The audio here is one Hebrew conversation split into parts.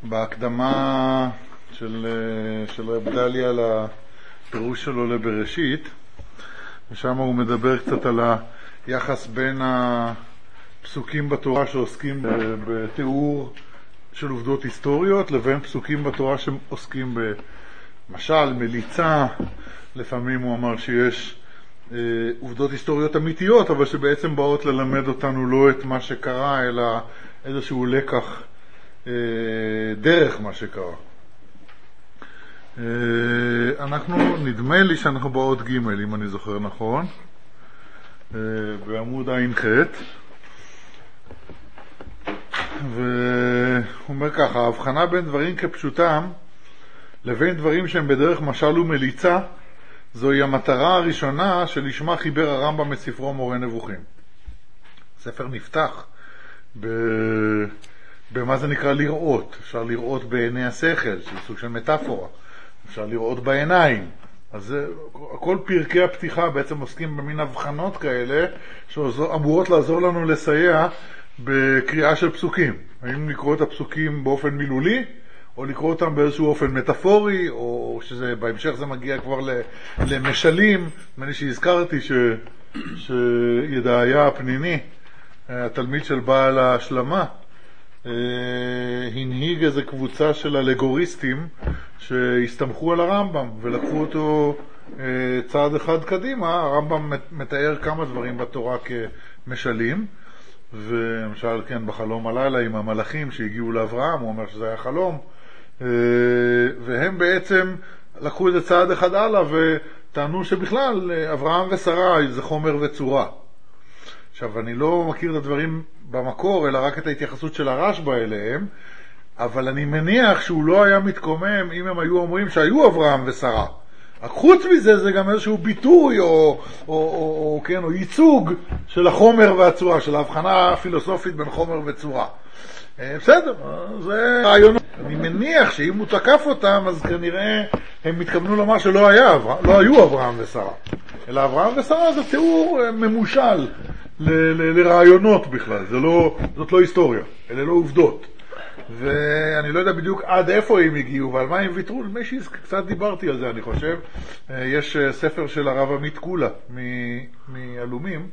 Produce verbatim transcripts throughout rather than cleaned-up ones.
בהקדמה של, של רב דליה לפירוש שלו לבראשית, ושם הוא מדבר קצת על היחס בין הפסוקים בתורה שעוסקים בתיאור של עובדות היסטוריות לבין פסוקים בתורה שעוסקים במשל, מליצה. לפעמים הוא אמר שיש אה, עובדות היסטוריות אמיתיות, אבל שבעצם באות ללמד אותנו לא את מה שקרה, אלא איזשהו לקח אה, דרך מה שקרה. אה, אנחנו, נדמה לי שאנחנו באות ג' אם אני זוכר נכון, אה, בעמוד עין ח', והוא אומר ככה: ההבחנה בין דברים כפשוטם לבין דברים שהם בדרך משל ומליצה, זוהי המטרה הראשונה שלשמה חיבר הרמב"ם את ספרו מורה נבוכים. הספר נפתח ב... במה זה נקרא לראות. אפשר לראות בעיני השכל, שזה סוג של מטאפורה. אפשר לראות בעיניים. אז כל פרקי הפתיחה בעצם עוסקים במין הבחנות כאלה שאמורות לעזור לנו לסייע בקריאה של פסוקים. האם לקרוא את הפסוקים באופן מילולי, או לקרוא אותם באיזשהו אופן מטאפורי, או שזה בהמשך זה מגיע כבר למשלים. אני שהזכרתי ש, שידעיה הפניני, התלמיד של בעל ההשלמה, הנהיג איזו קבוצה של אלגוריסטים שהסתמכו על הרמב"ם ולקחו אותו צעד אחד קדימה. הרמב"ם מתאר כמה דברים בתורה כמשלים, ולמשל כן בחלום הלילה עם המלאכים שהגיעו לאברהם, הוא אומר שזה היה חלום, והם בעצם לקחו את זה צעד אחד הלאה וטענו שבכלל אברהם ושרה זה חומר וצורה. עכשיו אני לא מכיר את הדברים במקור אלא רק את ההתייחסות של הרשב"א אליהם, אבל אני מניח שהוא לא היה מתקומם אם הם היו אומרים שהיו אברהם ושרה. חוץ מזה זה גם איזשהו ביטוי או, או, או, או, כן, או ייצוג של החומר והצורה, של ההבחנה הפילוסופית בין חומר וצורה. בסדר, זה רעיון. אני מניח שאם הוא תקף אותם אז כנראה הם מתכוונו לומר שלא היה, לא היו אברהם ושרה, אלא אברהם ושרה זה תיאור ממושל ל, ל, לרעיונות בכלל. זה לא, זאת לא היסטוריה, אלה לא עובדות. ואני לא יודע בדיוק עד איפה הם הגיעו ועל מה הם ויתרו. משהו קצת דיברתי על זה אני חושב. יש ספר של הרב עמית קולה מאלומים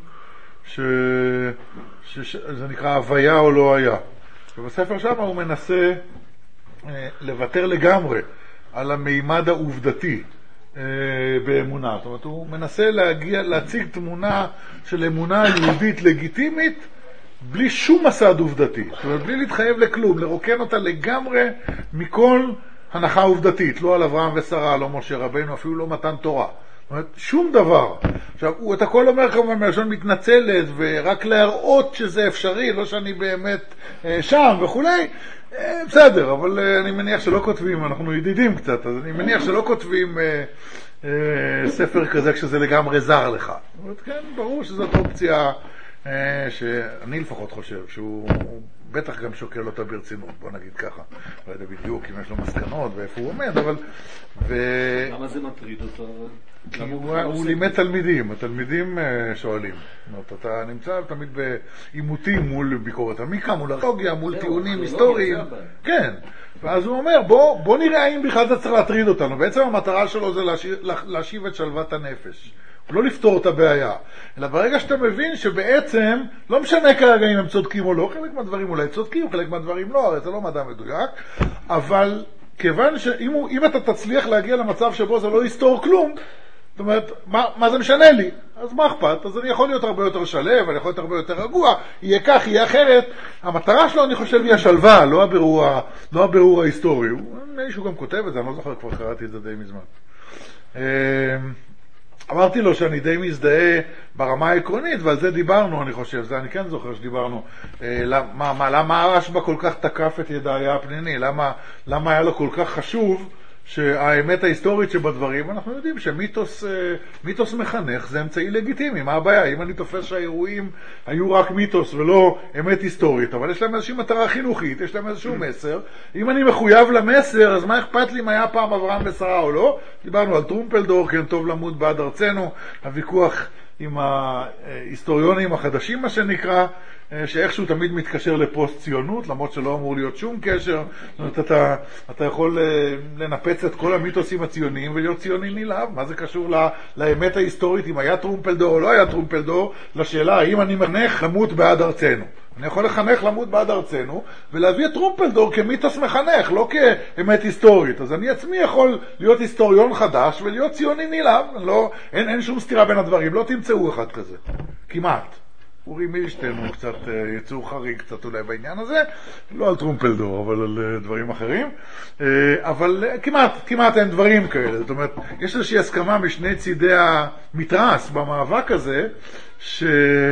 שזה נקרא הוויה או לא היה, ובספר שם הוא מנסה לוותר לגמרי על המימד העובדתי באמונה. זאת אומרת הוא מנסה להגיע, להציג תמונה של אמונה יהודית לגיטימית בלי שום מסד עובדתי, זאת אומרת בלי להתחייב לכלום, לרוקן אותה לגמרי מכל הנחה עובדתית, לא על אברהם ושרה, לא משה רבנו, אפילו לא מתן תורה, זאת אומרת שום דבר. עכשיו הוא את הכל אומר כמובן מלשון מתנצלת ורק להראות שזה אפשרי, לא שאני באמת אה, שם וכולי, אה, בסדר, אבל אה, אני מניח שלא כותבים, אנחנו ידידים קצת, אז אני מניח שלא כותבים אה, אה, ספר כזה כשזה לגמרי זר לך. זאת אומרת כן, ברור שזאת אופציה שאני לפחות חושב שהוא בטח גם שוקל אותה ברצינות, בוא נגיד ככה. לא יודע בדיוק אם יש לו מסקנות ואיפה הוא עומד, אבל ו... למה זה מטריד אותו? כי הוא, הוא לימד תלמידים, התלמידים שואלים. אתה נמצא תמיד בעימותים מול ביקורת המקרא, מול ארכיאולוגיה, מול טיעונים היסטוריים. כן. ואז הוא אומר, בוא, בוא נראה האם בכלל זה צריך להטריד אותנו. בעצם המטרה שלו זה להשיב, להשיב את שלוות הנפש. לא לפתור את הבעיה, אלא ברגע שאתה מבין שבעצם לא משנה כרגע אם הם צודקים או לא, חלק מהדברים אולי צודקים, חלק מהדברים לא, הרי זה לא מדע מדויק, אבל כיוון שאם הוא, אם אתה תצליח להגיע למצב שבו זה לא יסתור כלום, זאת אומרת, מה, מה זה משנה לי? אז מה אכפת? אז אני יכול להיות הרבה יותר שלב, אני יכול להיות הרבה יותר רגוע, יהיה כך, יהיה אחרת. המטרה שלו אני חושב היא השלווה, לא הבירור, לא הבירור ההיסטורי. מישהו גם כותב את זה, אני לא זוכר, כבר קראתי את זה די מזמן. אמרתי לו שאני די מזדהה ברמה העקרונית, ועל זה דיברנו, אני חושב, זה אני כן זוכר שדיברנו, אה, למה, מה, למה הרשב"א כל כך תקף את ידעיה הפניני, למה, למה היה לו כל כך חשוב שהאמת ההיסטורית שבדברים, אנחנו יודעים שמיתוס מיתוס מחנך זה אמצעי לגיטימי. מה הבעיה? אם אני תופס שהאירועים היו רק מיתוס ולא אמת היסטורית, אבל יש להם איזושהי מטרה חינוכית, יש להם איזשהו מסר, אם אני מחויב למסר, אז מה אכפת לי אם היה פעם אברהם ושרה או לא? דיברנו על טרומפלדור, כן, טוב למות בעד ארצנו, הוויכוח עם ההיסטוריונים החדשים, מה שנקרא, שאיכשהו תמיד מתקשר לפוסט ציונות, למרות שלא אמור להיות שום קשר. זאת אומרת, אתה, אתה יכול לנפץ את כל המיתוסים הציוניים ולהיות ציוני נלהב. מה זה קשור לה, לאמת ההיסטורית, אם היה טרומפלדור או לא היה טרומפלדור, לשאלה האם אני מחנך למות בעד ארצנו. אני יכול לחנך למות בעד ארצנו, ולהביא את טרומפלדור כמיתוס מחנך, לא כאמת היסטורית. אז אני עצמי יכול להיות היסטוריון חדש ולהיות ציוני נלהב. לא, אין, אין שום סתירה בין הדברים, לא תמצאו אחד כזה. כמעט. אורי מילשטיין הוא קצת יצור חריג קצת אולי בעניין הזה, לא על טרומפלדור, אבל על דברים אחרים. אבל כמעט, כמעט אין דברים כאלה. זאת אומרת, יש איזושהי הסכמה משני צידי המתרס במאבק הזה, ש...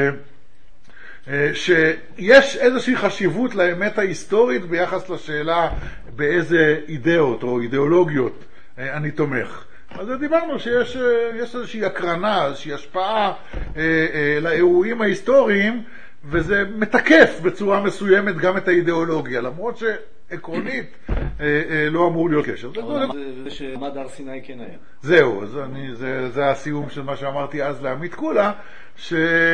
שיש איזושהי חשיבות לאמת ההיסטורית ביחס לשאלה באיזה אידאות או אידיאולוגיות אני תומך. אז דיברנו שיש יש איזושהי הקרנה, איזושהי השפעה אה, אה, לאירועים ההיסטוריים, וזה מתקף בצורה מסוימת גם את האידיאולוגיה, למרות שעקרונית אה, אה, לא אמור להיות קשר. זה שמעמד הר סיני כן היה. זהו, אז אני, זה, זה הסיום של מה שאמרתי אז לעמית קולה, ש...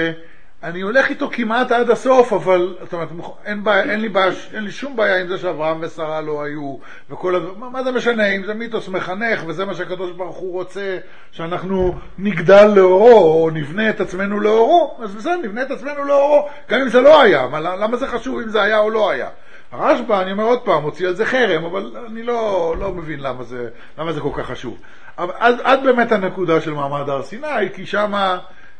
אני הולך איתו כמעט עד הסוף, אבל זאת אומרת, אין, בעיה, אין, לי בעיה, אין לי שום בעיה עם זה שאברהם ושרה לא היו, וכל הדבר, מה, מה זה משנה? אם זה מיתוס מחנך, וזה מה שהקדוש ברוך הוא רוצה, שאנחנו נגדל לאורו, או נבנה את עצמנו לאורו, אז בסדר, נבנה את עצמנו לאורו, גם אם זה לא היה. מה, למה זה חשוב אם זה היה או לא היה? הרשב"א, אני אומר עוד פעם, הוציא על זה חרם, אבל אני לא, לא מבין למה זה, למה זה כל כך חשוב. אבל עד, עד באמת הנקודה של מעמד הר סיני, כי שמה,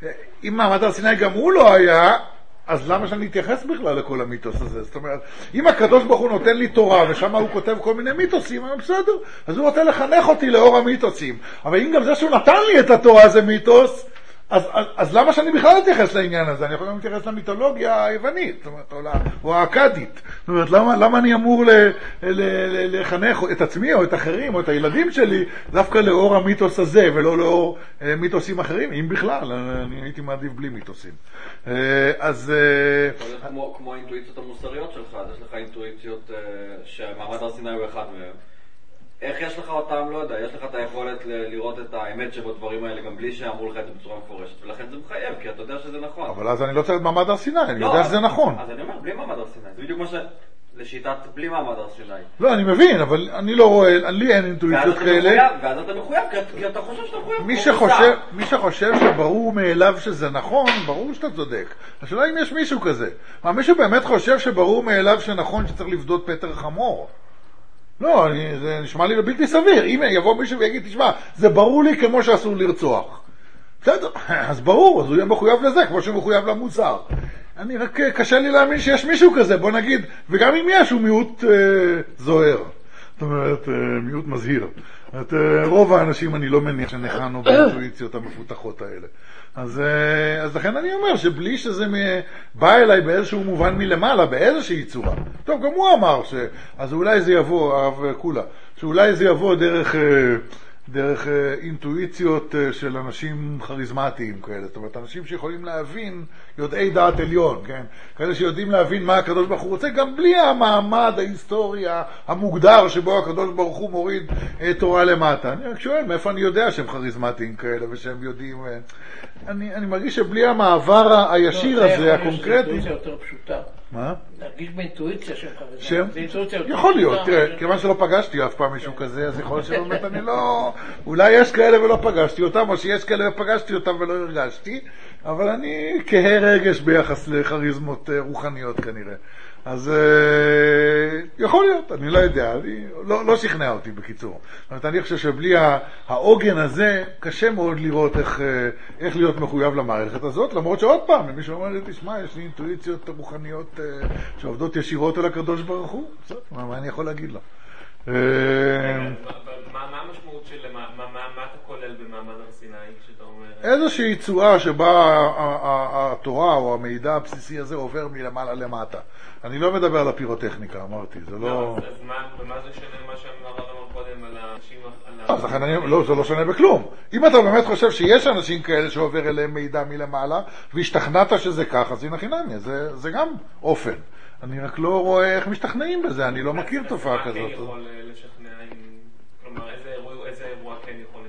אם מעמד הר סיני גם הוא לא היה, אז למה שאני אתייחס בכלל לכל המיתוס הזה? זאת אומרת, אם הקדוש ברוך הוא נותן לי תורה, ושם הוא כותב כל מיני מיתוסים, אז בסדר, אז הוא רוצה לחנך אותי לאור המיתוסים. אבל אם גם זה שהוא נתן לי את התורה זה מיתוס, אז, אז, אז למה שאני בכלל אתייחס לעניין הזה? אני יכול גם להתייחס למיתולוגיה היוונית, זאת אומרת, או, או האקדית. זאת אומרת, למה, למה אני אמור ל, ל, ל, לחנך את עצמי או את אחרים או את הילדים שלי דווקא לאור המיתוס הזה ולא לאור אה, מיתוסים אחרים? אם בכלל, אני הייתי מעדיף בלי מיתוסים. אה, אז... אה, כמו, כמו האינטואיציות המוסריות שלך, יש לך אינטואיציות אה, שמעמד הר סיני הוא אחד מהם. איך יש לך אותם? לא יודע, יש לך את היכולת לראות את האמת שבדברים האלה גם בלי שאמרו לך את זה בצורה מפורשת, ולכן זה מחייב, כי אתה יודע שזה נכון. אבל אז אני לא צריך את מעמד הר סיני, אני יודע שזה נכון. אז אני אומר, בלי מעמד הר סיני, זה בדיוק מה שלשיטת בלי מעמד הר סיני. לא, אני מבין, אבל אני לא רואה, לי אין אינטואיציות כאלה. ואז אתה מחויב, כי אתה חושב שאתה מחויב. מי שחושב, מי שחושב שברור מאליו שזה נכון, ברור שאתה צודק. השאלה אם יש מישהו כזה. מה, מישהו באמת חושב שברור מאליו שנכון שצריך לבדות פטר חמור? לא, אני, זה נשמע לי בלתי סביר. אם יבוא מישהו ויגיד, תשמע, זה ברור לי כמו שאסור לרצוח. בסדר, אז ברור, אז הוא יהיה מחויב לזה, כמו שהוא מחויב למוסר. אני רק קשה לי להאמין שיש מישהו כזה, בוא נגיד, וגם אם יש, הוא מיעוט אה, זוהר. זאת אומרת, אה, מיעוט מזהיר. את, אה, רוב האנשים אני לא מניח שנחנו באינטואיציות המפותחות האלה. אז, אז לכן אני אומר שבלי שזה בא אליי באיזשהו מובן מלמעלה, באיזושהי צורה. טוב, גם הוא אמר ש... אז אולי זה יבוא, הרב קולה, שאולי זה יבוא דרך, דרך אינטואיציות של אנשים חריזמטיים כאלה. זאת אומרת, אנשים שיכולים להבין, יודעי דעת עליון, כן? כאלה שיודעים להבין מה הקדוש ברוך הוא רוצה, גם בלי המעמד ההיסטורי המוגדר שבו הקדוש ברוך הוא מוריד תורה למטה. אני רק שואל, מאיפה אני יודע שהם חריזמטיים כאלה ושהם יודעים... אני, אני מרגיש שבלי המעבר הישיר לא, הזה, הקונקרטי... זה אינטואיציה יותר פשוטה. מה? להרגיש באינטואיציה שהם חריזמטיים. שם? זה אינטואיציה יותר יכול להיות, פשוטה. תראה, כיוון שלא פגשתי אף פעם מישהו כזה, אז יכול להיות שבאמת אני לא... אולי יש כאלה ולא פגשתי אותם, או שיש כאלה ופגשתי אותם ולא הרגשתי, אבל אני כהה רגש ביחס לחריזמות רוחניות כנראה. אז יכול להיות, אני לא יודע, אני, לא, לא שכנע אותי בקיצור. זאת אומרת, אני חושב שבלי העוגן הזה, קשה מאוד לראות איך, איך להיות מחויב למערכת הזאת, למרות שעוד פעם, למי שאומר לי, תשמע, יש לי אינטואיציות רוחניות שעובדות ישירות על הקדוש ברוך הוא, מה אני יכול להגיד לו? מה המשמעות של, מה אתה כולל במעמד הר סיני כשאתה אומר? איזושהי צורה שבה התורה או המידע הבסיסי הזה עובר מלמעלה למטה. אני לא מדבר על הפירוטכניקה, אמרתי, זה לא... אז מה זה שונה מה שאמר אמר קודם על האנשים... אז לכן אני... לא, זה לא שונה בכלום. אם אתה באמת חושב שיש אנשים כאלה שעובר אליהם מידע מלמעלה, והשתכנעת שזה כך, אז הנה חינמיה, זה גם אופן. אני רק לא רואה איך משתכנעים בזה, אני לא מכיר תופעה כזאת. מה כן יכול לשכנע? כלומר, איזה אירוע כן יכול לשכנע?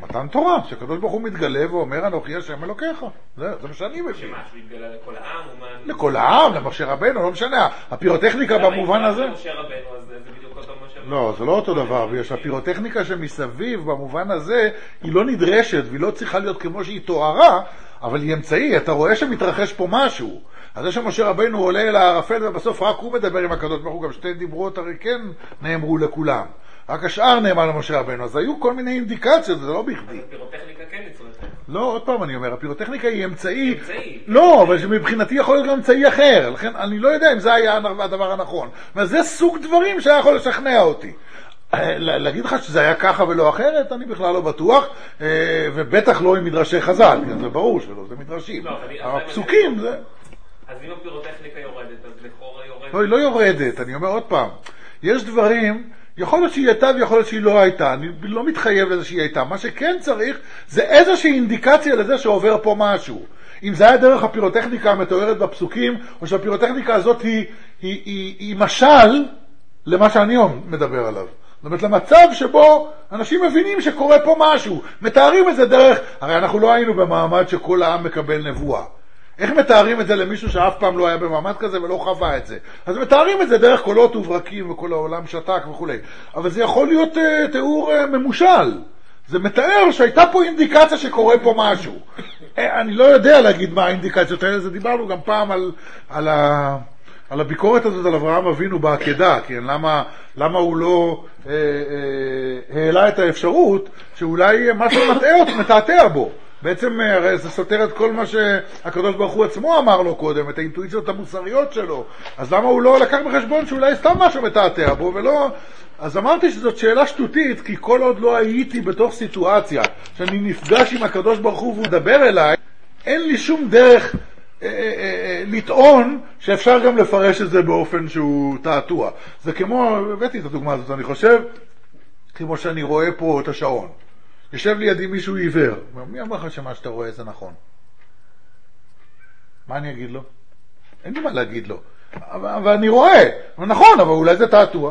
מתן תורה, שהקדוש ברוך הוא מתגלה ואומר אנוכי השם אלוקיך. זה, זה מה שאני מבין. שמה, שהוא התגלה לכל העם? לכל העם, למשה רבנו, לא משנה. הפירוטכניקה במובן הזה... למשה רבנו, אז זה בדיוק אותו משה רבנו. לא, זה לא אותו דבר, בגלל שהפירוטכניקה שמסביב במובן הזה היא לא נדרשת והיא לא צריכה להיות כמו שהיא תוארה, אבל היא אמצעי, אתה רואה שמתרחש פה משהו. אז זה שמשה רבנו עולה אל הערפל ובסוף רק הוא מדבר עם הקדוש ברוך הוא, גם שתי דיברות הרי כן נאמרו לכולם. רק השאר נאמר למשה רבנו, אז היו כל מיני אינדיקציות, זה לא בכדי. הפירוטכניקה כן נצלת. לא, עוד פעם אני אומר, הפירוטכניקה היא אמצעי. אמצעי. לא, אבל שמבחינתי יכול להיות גם אמצעי אחר, לכן אני לא יודע אם זה היה הדבר הנכון. וזה סוג דברים שהיה יכול לשכנע אותי. להגיד לך שזה היה ככה ולא אחרת, אני בכלל לא בטוח, ובטח לא עם מדרשי חז"ל, זה ברור שלא, זה מדרשים. הפסוקים זה... אז אם הפירוטכניקה יורדת, אז לכאורה יורדת. לא, היא לא יורדת, אני אומר עוד פעם. יש דברים, יכול להיות שהיא הייתה ויכול להיות שהיא לא הייתה, אני לא מתחייב לזה שהיא הייתה. מה שכן צריך זה איזושהי אינדיקציה לזה שעובר פה משהו. אם זה היה דרך הפירוטכניקה המתוארת בפסוקים, או שהפירוטכניקה הזאת היא, היא, היא, היא משל למה שאני מדבר עליו. זאת אומרת, למצב שבו אנשים מבינים שקורה פה משהו, מתארים את זה דרך, הרי אנחנו לא היינו במעמד שכל העם מקבל נבואה. איך מתארים את זה למישהו שאף פעם לא היה במעמד כזה ולא חווה את זה? אז מתארים את זה דרך קולות וברקים וכל העולם שתק וכו'. אבל זה יכול להיות uh, תיאור uh, ממושל. זה מתאר שהייתה פה אינדיקציה שקורה פה משהו. אני לא יודע להגיד מה האינדיקציות האלה, זה דיברנו גם פעם על, על, ה, על הביקורת הזאת על אברהם אבינו בעקדה, כן? למה, למה הוא לא אה, אה, העלה את האפשרות שאולי משהו מטעה, מתעתע בו. בעצם הרי זה סותר את כל מה שהקדוש ברוך הוא עצמו אמר לו קודם, את האינטואיציות המוסריות שלו. אז למה הוא לא לקח בחשבון שאולי סתם משהו מתעתע בו ולא... אז אמרתי שזאת שאלה שטותית, כי כל עוד לא הייתי בתוך סיטואציה שאני נפגש עם הקדוש ברוך הוא והוא דבר אליי, אין לי שום דרך אה, אה, אה, לטעון שאפשר גם לפרש את זה באופן שהוא תעתוע. זה כמו, הבאתי את הדוגמה הזאת, אני חושב, כמו שאני רואה פה את השעון. יושב לידי מישהו עיוור. מי אמר לך שמה שאתה רואה זה נכון? מה אני אגיד לו? אין לי מה להגיד לו. אבל, אבל אני רואה. נכון, אבל אולי זה תעתוע.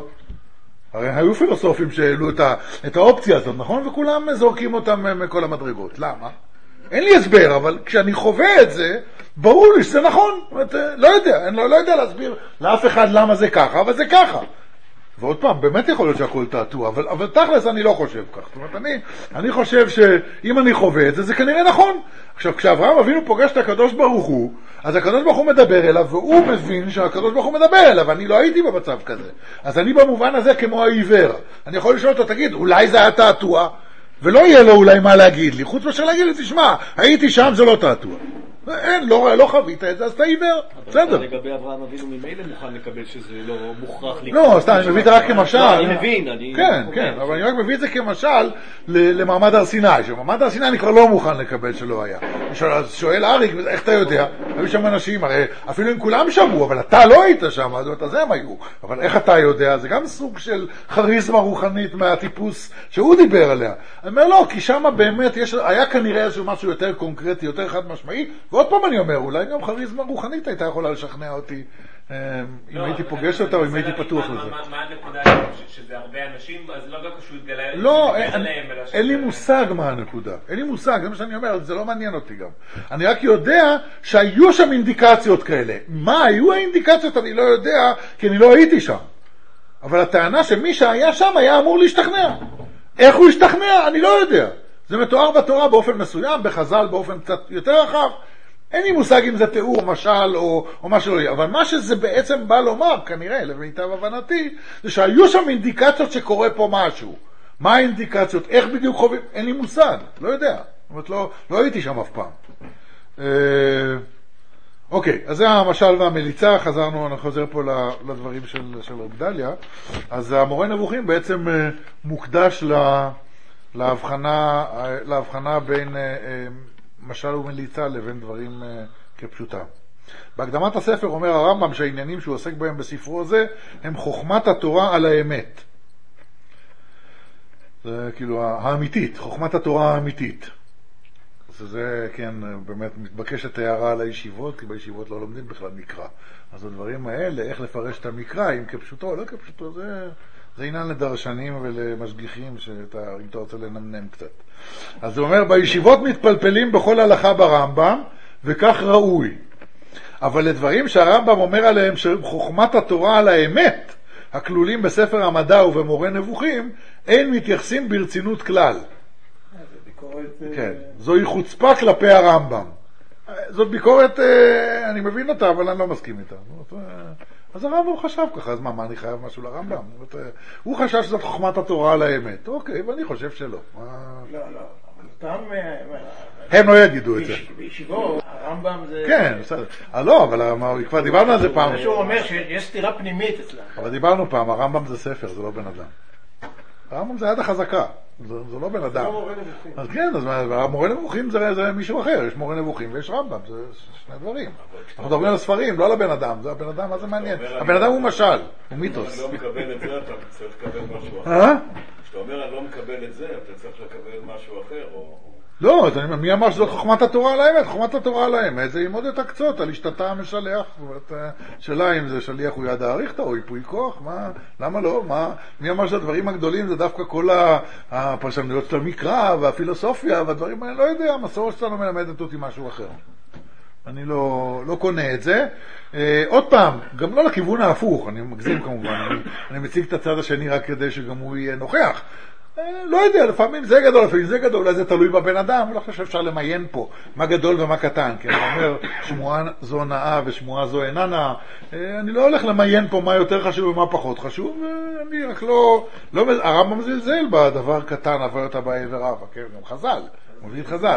הרי היו פילוסופים שהעלו את, ה, את האופציה הזאת, נכון? וכולם זורקים אותם מכל המדרגות. למה? אין לי הסבר, אבל כשאני חווה את זה, ברור לי שזה נכון. אומרת, לא יודע, אני לא, לא יודע להסביר לאף אחד למה זה ככה, אבל זה ככה. ועוד פעם, באמת יכול להיות שהכל תעתוע, אבל, אבל תכלס אני לא חושב כך. זאת אומרת, אני, אני חושב שאם אני חווה את זה, זה כנראה נכון. עכשיו, כשאברהם אבינו פוגש את הקדוש ברוך הוא, אז הקדוש ברוך הוא מדבר אליו, והוא מבין שהקדוש ברוך הוא מדבר אליו, ואני לא הייתי במצב כזה. אז אני במובן הזה כמו העיוור. אני יכול לשאול אותו, תגיד, אולי זה היה תעתוע? ולא יהיה לו אולי מה להגיד לי, חוץ מאשר להגיד לי, תשמע, הייתי שם, זה לא תעתוע. אין, לא, לא חווית את זה, אז אתה עיוור. בסדר. לגבי אברהם אבינו ממילא מוכן לקבל שזה לא מוכרח לקרוא. לא, סתם, אני מביא את זה רק כמשל. אני מבין, אני... כן, כן, אבל אני רק מביא את זה כמשל למעמד הר סיני. שמעמד הר סיני אני כבר לא מוכן לקבל שלא היה. אז שואל אריק, איך אתה יודע? היו שם אנשים, הרי אפילו אם כולם שמעו, אבל אתה לא היית שם, אז הם היו. אבל איך אתה יודע? זה גם סוג של חריזמה רוחנית מהטיפוס שהוא דיבר עליה. אני אומר, לא, כי שם באמת היה כנראה איזשהו משהו יותר קונקרטי, יותר חד משמעי, ועוד פעם אני אומר, אולי גם חריזמה רוחנית הייתה יכולה לשכנע אותי אם הייתי פוגש אותה או אם הייתי פתוח לזה. מה הנקודה שזה הרבה אנשים, אז לא רק שהוא התגלה לא, אין לי מושג מה הנקודה. אין לי מושג, זה מה שאני אומר, זה לא מעניין אותי גם. אני רק יודע שהיו שם אינדיקציות כאלה. מה היו האינדיקציות אני לא יודע, כי אני לא הייתי שם. אבל הטענה שמי שהיה שם היה אמור להשתכנע. איך הוא השתכנע? אני לא יודע. זה מתואר בתורה באופן מסוים, בחז"ל באופן קצת יותר רחב. אין לי מושג אם זה תיאור, משל או, או מה שלא יהיה. אבל מה שזה בעצם בא לומר, כנראה, למיטב הבנתי, זה שהיו שם אינדיקציות שקורה פה משהו. מה האינדיקציות? איך בדיוק חווים? אין לי מושג. לא יודע. זאת אומרת, לא, לא הייתי שם אף פעם. אה, אוקיי, אז זה המשל והמליצה. חזרנו, אני חוזר פה לדברים של, של רבדליה. אז המורה נבוכים בעצם מוקדש לה, להבחנה, להבחנה בין... משל ומליצה לבין דברים uh, כפשוטה. בהקדמת הספר אומר הרמב"ם שהעניינים שהוא עוסק בהם בספרו הזה הם חוכמת התורה על האמת. זה כאילו האמיתית, חוכמת התורה האמיתית. זה כן באמת מתבקשת הערה על הישיבות, כי בישיבות לא לומדים בכלל מקרא. אז הדברים האלה, איך לפרש את המקרא, אם כפשוטו או לא כפשוטו, זה, זה עניין לדרשנים ולמשגיחים, שאתה, אם אתה רוצה לנמנם קצת. אז הוא אומר, בישיבות מתפלפלים בכל הלכה ברמב"ם, וכך ראוי. אבל לדברים שהרמב"ם אומר עליהם, שחוכמת התורה על האמת, הכלולים בספר המדע ובמורה נבוכים, אין מתייחסים ברצינות כלל. כן, זוהי חוצפה כלפי הרמב"ם. זאת ביקורת, אני מבין אותה, אבל אני לא מסכים איתה. אז הרמב"ם חשב ככה, אז מה, מה אני חייב משהו לרמב"ם? הוא חשב שזאת חוכמת התורה על האמת. אוקיי, ואני חושב שלא. לא, לא, אבל אותם... הם לא יגידו את זה. בישיבו, הרמב"ם זה... כן, בסדר. לא, אבל כבר דיברנו על זה פעם. שהוא אומר שיש סתירה פנימית אצלם. אבל דיברנו פעם, הרמב"ם זה ספר, זה לא בן אדם. הרמב"ם זה יד החזקה, זה, זה לא בן אדם. זה לא מורה נבוכים. אז כן, אז מורה נבוכים זה, זה מישהו אחר, יש מורה נבוכים ויש רמב"ם, זה שני דברים. אנחנו מדברים על הספרים, לא על הבן אדם, זה הבן אדם, מה זה מעניין? הבן אדם הוא משל, הוא מיתוס. אני לא מקבל את זה, אתה צריך לקבל משהו אחר. אה? כשאתה אומר אני לא מקבל את זה, אתה צריך לקבל משהו אחר, או... לא, מי אמר שזאת חוכמת התורה על האמת? חוכמת התורה על האמת זה ללמוד את הקצות, על השתתה המשלח. שאלה אם זה שליח הוא יד האריכתא או ייפוי כוח, מה, למה לא? מה, מי אמר שהדברים הגדולים זה דווקא כל הפרשנויות של המקרא והפילוסופיה והדברים האלה? לא יודע, המסורת שלנו מלמדת אותי משהו אחר. אני לא, לא קונה את זה. אה, עוד פעם, גם לא לכיוון ההפוך, אני מגזים כמובן, אני, אני מציג את הצד השני רק כדי שגם הוא יהיה נוכח. לא יודע, לפעמים זה גדול, לפעמים זה גדול, אולי זה תלוי בבן אדם, אני לא חושב שאפשר למיין פה מה גדול ומה קטן, כי אני אומר, שמועה זו נאה ושמועה זו אינה נאה, אני לא הולך למיין פה מה יותר חשוב ומה פחות חשוב, אני רק לא, לא הרמב"ם מזלזל בדבר קטן, אבל אותה בעבר רבה, כן, גם חז"ל, הוא מביא את חז"ל.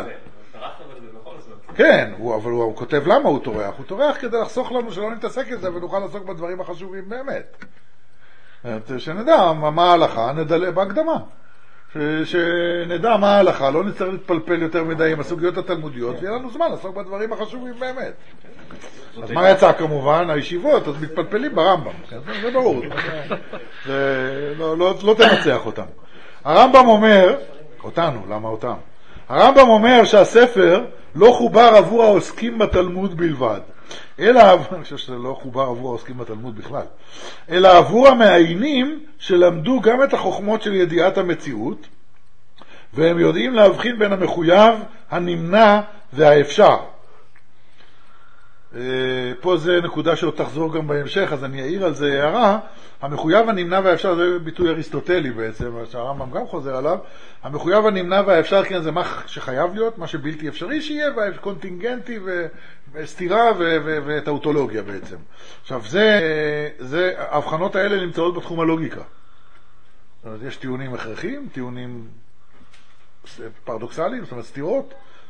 כן, הוא, אבל הוא, הוא כותב למה הוא תורח, הוא תורח כדי לחסוך לנו שלא נתעסק את זה ונוכל לעסוק בדברים החשובים באמת. שנדע מה ההלכה, נדע בהקדמה. שנדע מה ההלכה, לא נצטרך להתפלפל יותר מדי עם הסוגיות התלמודיות, ויהיה לנו זמן לעסוק בדברים החשובים באמת. אז מה יצא כמובן? הישיבות, אז מתפלפלים ברמב"ם, זה ברור. לא תנצח אותם. הרמב"ם אומר, אותנו, למה אותם? הרמב"ם אומר שהספר לא חובר עבור העוסקים בתלמוד בלבד, אלא, אני חושב שזה לא חובר עבור העוסקים בתלמוד בכלל, אלא עבור המעיינים שלמדו גם את החוכמות של ידיעת המציאות, והם יודעים להבחין בין המחויב, הנמנע והאפשר. פה זה נקודה שעוד תחזור גם בהמשך, אז אני אעיר על זה הערה. המחויב, הנמנע והאפשר, זה ביטוי אריסטוטלי בעצם, שהרמב"ם גם חוזר עליו. המחויב, הנמנע והאפשר, כן, זה מה שחייב להיות, מה שבלתי אפשרי שיהיה, והקונטינגנטי וסתירה וטאוטולוגיה בעצם. עכשיו, זה, זה, ההבחנות האלה נמצאות בתחום הלוגיקה. זאת אומרת, יש טיעונים הכרחיים, טיעונים פרדוקסליים, זאת אומרת, סתירות,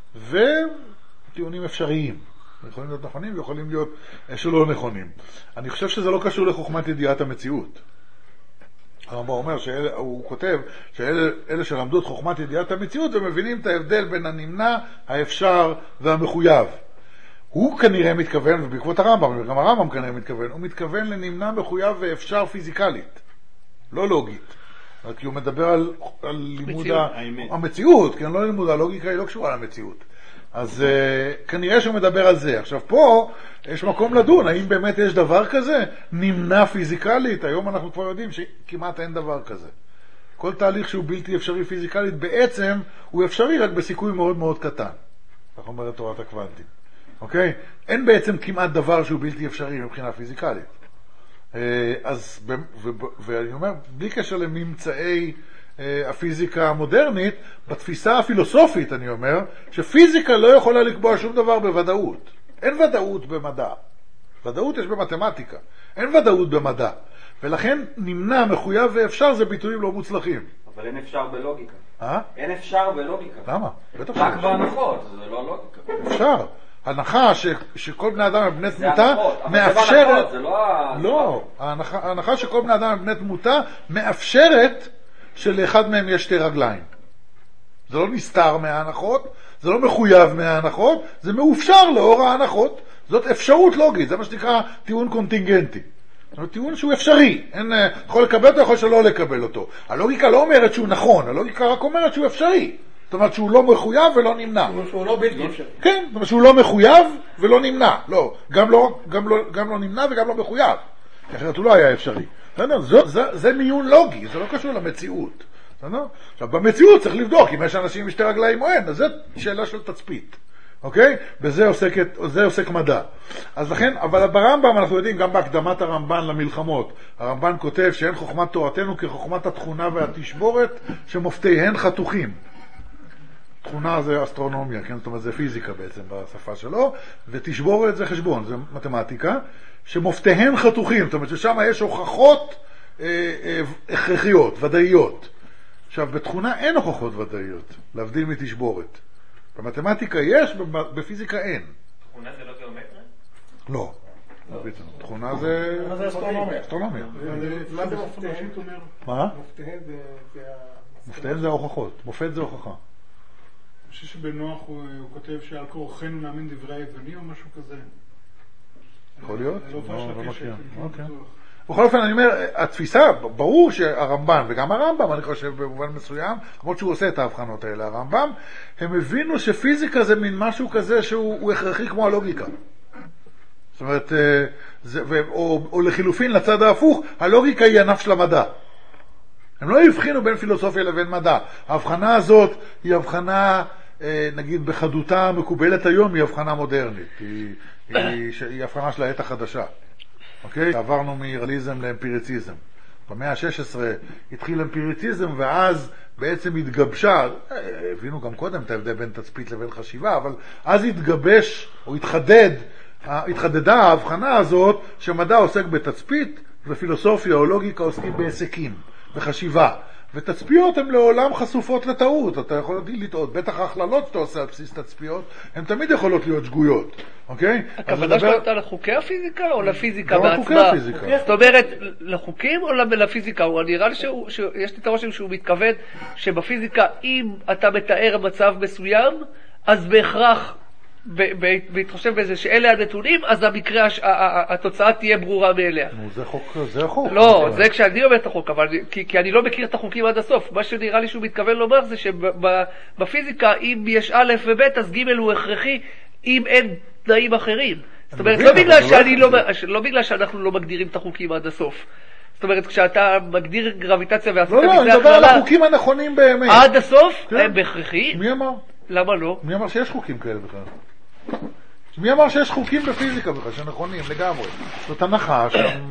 וטיעונים אפשריים. יכולים להיות נכונים ויכולים להיות שלא נכונים. אני חושב שזה לא קשור לחוכמת ידיעת המציאות. הרמב"ם אומר, הוא כותב שאלה שלמדו את חוכמת ידיעת המציאות ומבינים את ההבדל בין הנמנע, האפשר והמחויב. הוא כנראה מתכוון, ובעקבות הרמב"ם, וגם הרמב"ם כנראה מתכוון, הוא מתכוון לנמנע, מחויב ואפשר פיזיקלית, לא לוגית. כי הוא מדבר על, על לימוד המציאות, כי לא לימוד, הלוגיקה היא לא קשורה למציאות. אז uh, כנראה שהוא מדבר על זה. עכשיו פה יש מקום לדון, האם באמת יש דבר כזה? נמנע פיזיקלית, היום אנחנו כבר יודעים שכמעט אין דבר כזה. כל תהליך שהוא בלתי אפשרי פיזיקלית בעצם הוא אפשרי רק בסיכוי מאוד מאוד קטן. כך אומרת תורת הקוונטים. אוקיי? אין בעצם כמעט דבר שהוא בלתי אפשרי מבחינה פיזיקלית. Uh, אז, ו- ו- ואני אומר, בלי קשר לממצאי הפיזיקה המודרנית, בתפיסה הפילוסופית אני אומר, שפיזיקה לא יכולה לקבוע שום דבר בוודאות. אין ודאות במדע. ודאות יש במתמטיקה. אין ודאות במדע. ולכן נמנע, מחויב ואפשר זה ביטויים לא מוצלחים. אבל אין אפשר בלוגיקה. אה? אין אפשר בלוגיקה. למה? בטח רק בהנחות, זה לא לוגיקה. אפשר. הנחה ש, שכל בני אדם הם בני תמותה מאפשרת... זה לא ה... לא, ההנחה, ההנחה שכל בני אדם הם בני תמותה מאפשרת שלאחד מהם יש שתי רגליים. זה לא נסתר מההנחות, זה לא מחויב מההנחות, זה מאופשר לאור ההנחות. זאת אפשרות לוגית, זה מה שנקרא טיעון קונטינגנטי. זאת אומרת, טיעון שהוא אפשרי. אין, יכול לקבל אותו, יכול שלא לקבל אותו. הלוגיקה לא אומרת שהוא נכון, הלוגיקה רק אומרת שהוא אפשרי. זאת אומרת שהוא לא מחויב ולא נמנע. שהוא לא בלתי אפשרי. כן, זאת אומרת שהוא לא מחויב ולא נמנע. לא, גם לא, גם לא, גם לא נמנע וגם לא מחויב. אחרת הוא לא היה אפשרי. בסדר? זה, זה, זה מיון לוגי, זה לא קשור למציאות. בסדר? עכשיו, במציאות צריך לבדוק אם יש אנשים עם שתי רגליים או אין, אז זו שאלה של תצפית. אוקיי? בזה עוסקת, זה עוסק מדע. אז לכן, אבל ברמב"ם אנחנו יודעים, גם בהקדמת הרמב"ן למלחמות, הרמב"ן כותב שאין חוכמת תורתנו כחוכמת התכונה והתשבורת שמופתיהן חתוכים. תכונה זה אסטרונומיה, כן? זאת אומרת, זה פיזיקה בעצם בשפה שלו, ותשבורת זה חשבון, זה מתמטיקה, שמופתיהן חתוכים, זאת אומרת ששם יש הוכחות אה, אה, הכרחיות, ודאיות. עכשיו, בתכונה אין הוכחות ודאיות, להבדיל מתשבורת. במתמטיקה יש, בפיזיקה אין. תכונה זה לא גיאומטריה? לא. תכונה זה... מה זה אסטרונומיה? אסטרונומיה. מה זה מופתיהן? מה? מופתיהן זה... מופתיהן זה ההוכחות. מופת זה הוכחה. אני חושב שבנוח הוא כותב שעל כורחנו נאמין דברי היוונים או משהו כזה. יכול להיות? זה לא הופעה של הקשר. אוקיי. בכל אופן, אני אומר, התפיסה, ברור שהרמב"ן וגם הרמב"ם, אני חושב במובן מסוים, למרות שהוא עושה את ההבחנות האלה, הרמב"ם, הם הבינו שפיזיקה זה מין משהו כזה שהוא הכרחי כמו הלוגיקה. זאת אומרת, זה, או, או לחילופין לצד ההפוך, הלוגיקה היא ענף של המדע. הם לא הבחינו בין פילוסופיה לבין מדע. ההבחנה הזאת היא הבחנה, נגיד, בחדותה מקובלת היום, היא הבחנה מודרנית. היא, היא, היא הבחנה של העת החדשה. אוקיי? עברנו מריאליזם לאמפיריציזם. במאה ה-שש עשרה התחיל אמפיריציזם, ואז בעצם התגבשה, הבינו גם קודם את ההבדל בין תצפית לבין חשיבה, אבל אז התגבש, או התחדד, התחדדה ההבחנה הזאת, שמדע עוסק בתצפית, ופילוסופיה או לוגיקה עוסקים בעסקים, בחשיבה. ותצפיות הן לעולם חשופות לטעות, אתה יכול לטעות, בטח ההכללות שאתה עושה על בסיס תצפיות, הן תמיד יכולות להיות שגויות, אוקיי? הכוונה שלך הייתה לחוקי הפיזיקה או לפיזיקה בעצמה? בעצמה? לחוקי הפיזיקה. זאת אומרת, לחוקים או לפיזיקה? הוא נראה לי שיש לי את הרושם שהוא מתכוון שבפיזיקה, אם אתה מתאר מצב מסוים, אז בהכרח, בהתחשב בזה שאלה הנתונים, אז המקרה, התוצאה תהיה ברורה מאליה. זה חוק, זה החוק. לא, זה כשאני אומר את החוק, אבל כי אני לא מכיר את החוקים עד הסוף. מה שנראה לי שהוא מתכוון לומר זה שבפיזיקה, אם יש א' וב', אז ג' הוא הכרחי, אם אין תנאים אחרים. זאת אומרת, לא בגלל שאנחנו לא מגדירים את החוקים עד הסוף. זאת אומרת, כשאתה מגדיר גרביטציה ועשית לא, לא, אני מדבר על החוקים הנכונים באמת. עד הסוף, הם בהכרחיים. מי אמר? למה לא? מי אמר שיש חוקים כאלה בכלל? מי אמר שיש חוקים בפיזיקה בכלל, שנכונים לגמרי? זאת הנחה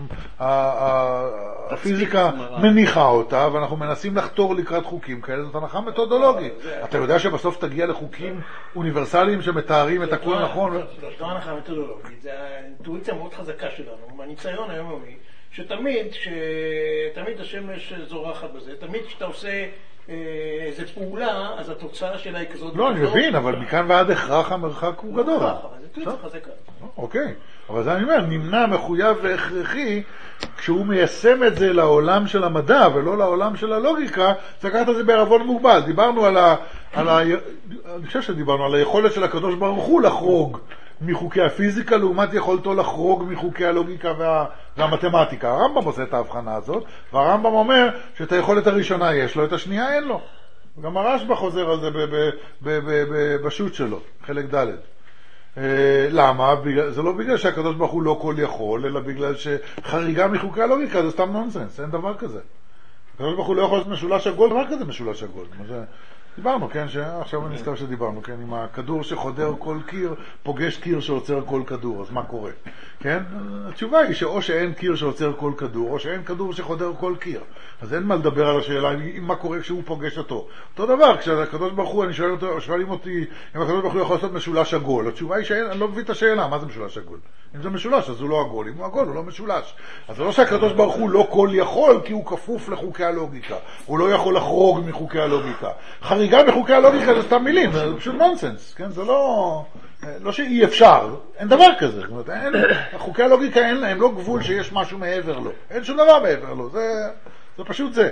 שהפיזיקה מניחה אותה, ואנחנו מנסים לחתור לקראת חוקים כאלה, זאת הנחה מתודולוגית. אתה יודע שבסוף תגיע לחוקים אוניברסליים שמתארים את הכל נכון? זאת לא הנחה מתודולוגית, זה האינטואיציה מאוד חזקה שלנו, מהניסיון היומיומי, שתמיד, שתמיד השמש זורחת בזה, תמיד כשאתה עושה איזו פעולה, אז התוצאה שלה היא כזאת... לא, אני מבין, אבל מכאן ועד הכרח המרחק הוא גדול. אבל זה תוצאה חזקה. אוקיי, אבל זה אני אומר, נמנע, מחויב והכרחי, כשהוא מיישם את זה לעולם של המדע ולא לעולם של הלוגיקה, לקחת את זה בערבון מוגבל. דיברנו על ה... אני חושב שדיברנו על היכולת של הקדוש ברוך הוא לחרוג מחוקי הפיזיקה, לעומת יכולתו לחרוג מחוקי הלוגיקה וה... והמתמטיקה. הרמב"ם עושה את ההבחנה הזאת, והרמב"ם אומר שאת היכולת הראשונה יש לו, את השנייה אין לו. גם הרשב"א חוזר על זה בשו"ת שלו, חלק ד'. למה? זה לא בגלל שהקדוש ברוך הוא לא כל יכול, אלא בגלל שחריגה מחוקי הלוגיקה זה סתם נונסנס, אין דבר כזה. הקדוש ברוך הוא לא יכול להיות משולש עגול, דבר כזה משולש עגול. דיברנו, כן, עכשיו אני נזכר שדיברנו, כן, עם הכדור שחודר כל קיר, פוגש קיר שעוצר כל כדור, אז מה קורה? כן? התשובה היא שאו שאין קיר שעוצר כל כדור, או שאין כדור שחודר כל קיר. אז אין מה לדבר על השאלה, מה קורה כשהוא פוגש אותו. אותו דבר, כשהקדוש ברוך הוא, אני שואל אותו, שואלים אותי, אם הקדוש ברוך הוא יכול לעשות משולש עגול, התשובה היא שאין, אני לא מבין את השאלה, מה זה משולש עגול? אם זה משולש, אז הוא לא עגול, אם הוא עגול, הוא לא משולש. אז זה לא שהקדוש ברוך הוא לא כל יכול, כי הוא כפוף לחוקי הלוגיקה. הוא לא יכול לחרוג מחוקי הלוגיקה. חריגה מחוקי הלוגיקה זה סתם מילים, זה פשוט נונסנס, כן? זה לא, לא שאי אפשר, אין דבר כזה. זאת אומרת, אין, חוקי הלוגיקה אין להם לא גבול שיש משהו מעבר לו. אין שום דבר מעבר לו, זה, זה פשוט זה.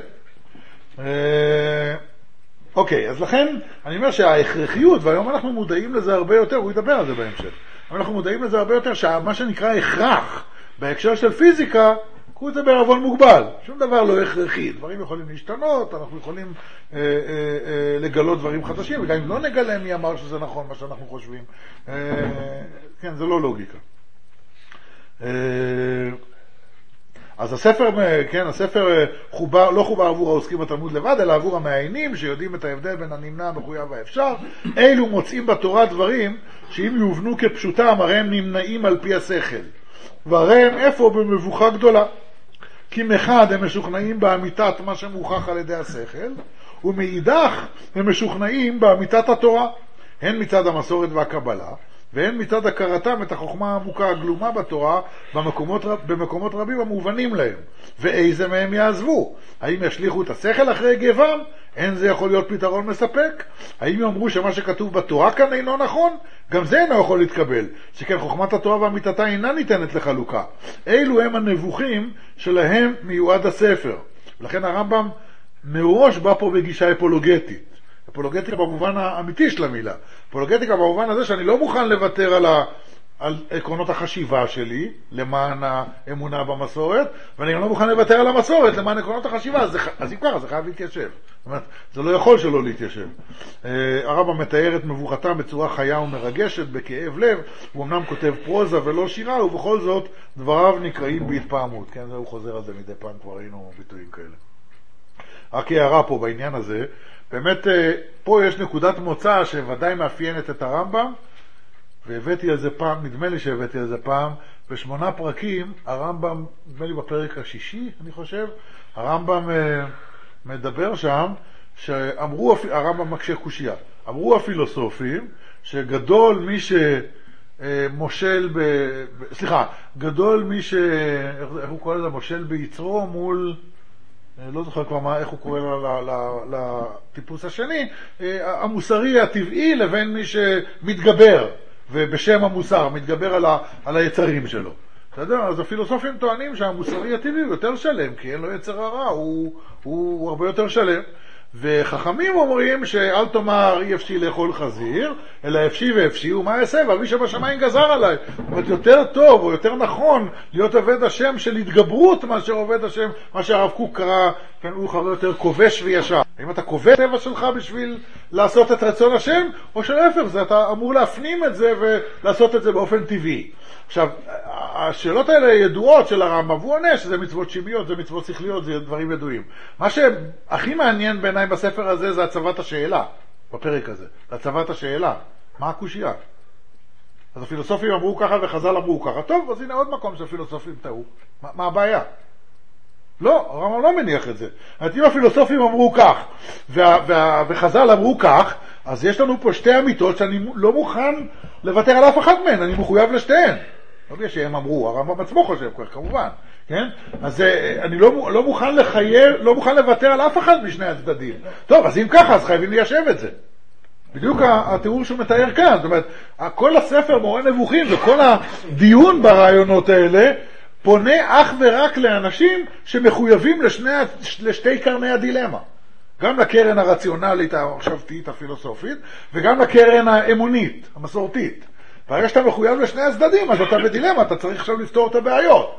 אוקיי, אז לכן אני אומר שההכרחיות, והיום אנחנו מודעים לזה הרבה יותר, הוא ידבר על זה בהמשך, אבל אנחנו מודעים לזה הרבה יותר, שמה שנקרא הכרח בהקשר של פיזיקה, קחו את זה בערבון מוגבל, שום דבר לא הכרחי, דברים יכולים להשתנות, אנחנו יכולים אה, אה, אה, לגלות דברים חדשים, וגם אם לא נגלה מי אמר שזה נכון מה שאנחנו חושבים, אה, כן, זה לא לוגיקה. אה, אז הספר, כן, הספר חובר, לא חובר עבור העוסקים בתלמוד לבד, אלא עבור המעיינים שיודעים את ההבדל בין הנמנע, המחויב והאפשר. אלו מוצאים בתורה דברים שאם יובנו כפשוטם, הרי הם נמנעים על פי השכל. והרי הם איפה במבוכה גדולה. כי מחד הם משוכנעים באמיתת מה שמוכח על ידי השכל, ומאידך הם משוכנעים באמיתת התורה, הן מצד המסורת והקבלה, והן מצד הכרתם את החוכמה העמוקה הגלומה בתורה במקומות, במקומות רבים המובנים להם. ואיזה מהם יעזבו? האם ישליחו את השכל אחרי גבם? אין זה יכול להיות פתרון מספק? האם יאמרו שמה שכתוב בתורה כאן אינו נכון? גם זה אינו יכול להתקבל, שכן חוכמת התורה ואמיתתה אינה ניתנת לחלוקה. אלו הם הנבוכים שלהם מיועד הספר. ולכן הרמב"ם מראש בא פה בגישה אפולוגטית. אפולוגטיקה במובן האמיתי של המילה. אפולוגטיקה במובן הזה שאני לא מוכן לוותר על, ה, על עקרונות החשיבה שלי למען האמונה במסורת, ואני גם לא מוכן לוותר על המסורת למען עקרונות החשיבה, אז, אז אם ככה זה חייב להתיישב. זאת אומרת, זה לא יכול שלא להתיישב. הרמב"ם מתאר את מבוכתם בצורה חיה ומרגשת, בכאב לב, הוא אמנם כותב פרוזה ולא שירה, ובכל זאת דבריו נקראים בהתפעמות. כן, זה הוא חוזר על זה מדי פעם, כבר ראינו ביטויים כאלה. רק הערה פה בעניין הזה, באמת פה יש נקודת מוצא שוודאי מאפיינת את הרמב"ם, והבאתי על זה פעם, נדמה לי שהבאתי על זה פעם, בשמונה פרקים, הרמב"ם, נדמה לי בפרק השישי, אני חושב, הרמב"ם מדבר שם, שאמרו, הרמב"ם מקשה קושיה, אמרו הפילוסופים, שגדול מי שמושל ב... סליחה, גדול מי ש... איך הוא קורא לזה? מושל ביצרו מול... לא זוכר כבר מה, איך הוא קורא לטיפוס השני, המוסרי הטבעי לבין מי שמתגבר, ובשם המוסר, מתגבר על, ה, על היצרים שלו. אתה יודע, אז הפילוסופים טוענים שהמוסרי הטבעי הוא יותר שלם, כי אין לו יצר הרע, הוא, הוא הרבה יותר שלם. וחכמים אומרים שאל תאמר אי אפשי לאכול חזיר, אלא אפשי ואפשי, ומה יעשה? ואבי שבשמיים גזר עליי. זאת אומרת, יותר טוב או יותר נכון להיות עובד השם של התגברות מאשר עובד השם, מה שהרב קוק קרא, כן, הוא חבר יותר כובש וישר. האם אתה כובש טבע שלך בשביל לעשות את רצון השם, או שלהפך, זה אתה אמור להפנים את זה ולעשות את זה באופן טבעי. עכשיו, השאלות האלה ידועות של הרמב"ם, והוא עונה שזה מצוות שמיות, זה מצוות שכליות, זה דברים ידועים. מה שהכי מעניין בעיניי בספר הזה זה הצבת השאלה, בפרק הזה. הצבת השאלה. מה הקושיה? אז הפילוסופים אמרו ככה וחז"ל אמרו ככה. טוב, אז הנה עוד מקום שהפילוסופים טעו. מה, מה הבעיה? לא, הרמב"ם לא מניח את זה. אם הפילוסופים אמרו כך, וה, וה, וחז"ל אמרו כך, אז יש לנו פה שתי אמיתות שאני לא מוכן לוותר על אף אחת מהן, אני מחויב לשתיהן. לא בגלל שהם אמרו, הרמב"ם עצמו חושב כך, כמובן. כן? אז אני לא, לא מוכן לחייב, לא מוכן לוותר על אף אחד משני הצדדים. טוב, אז אם ככה, אז חייבים ליישב את זה. בדיוק התיאור שהוא מתאר כאן. זאת אומרת, כל הספר מורה נבוכים וכל הדיון ברעיונות האלה פונה אך ורק לאנשים שמחויבים לשני, לשתי קרני הדילמה. גם לקרן הרציונלית, המחשבתית, הפילוסופית, וגם לקרן האמונית, המסורתית. ברגע שאתה מחויב לשני הצדדים, אז אתה בדילמה, אתה צריך עכשיו לפתור את הבעיות.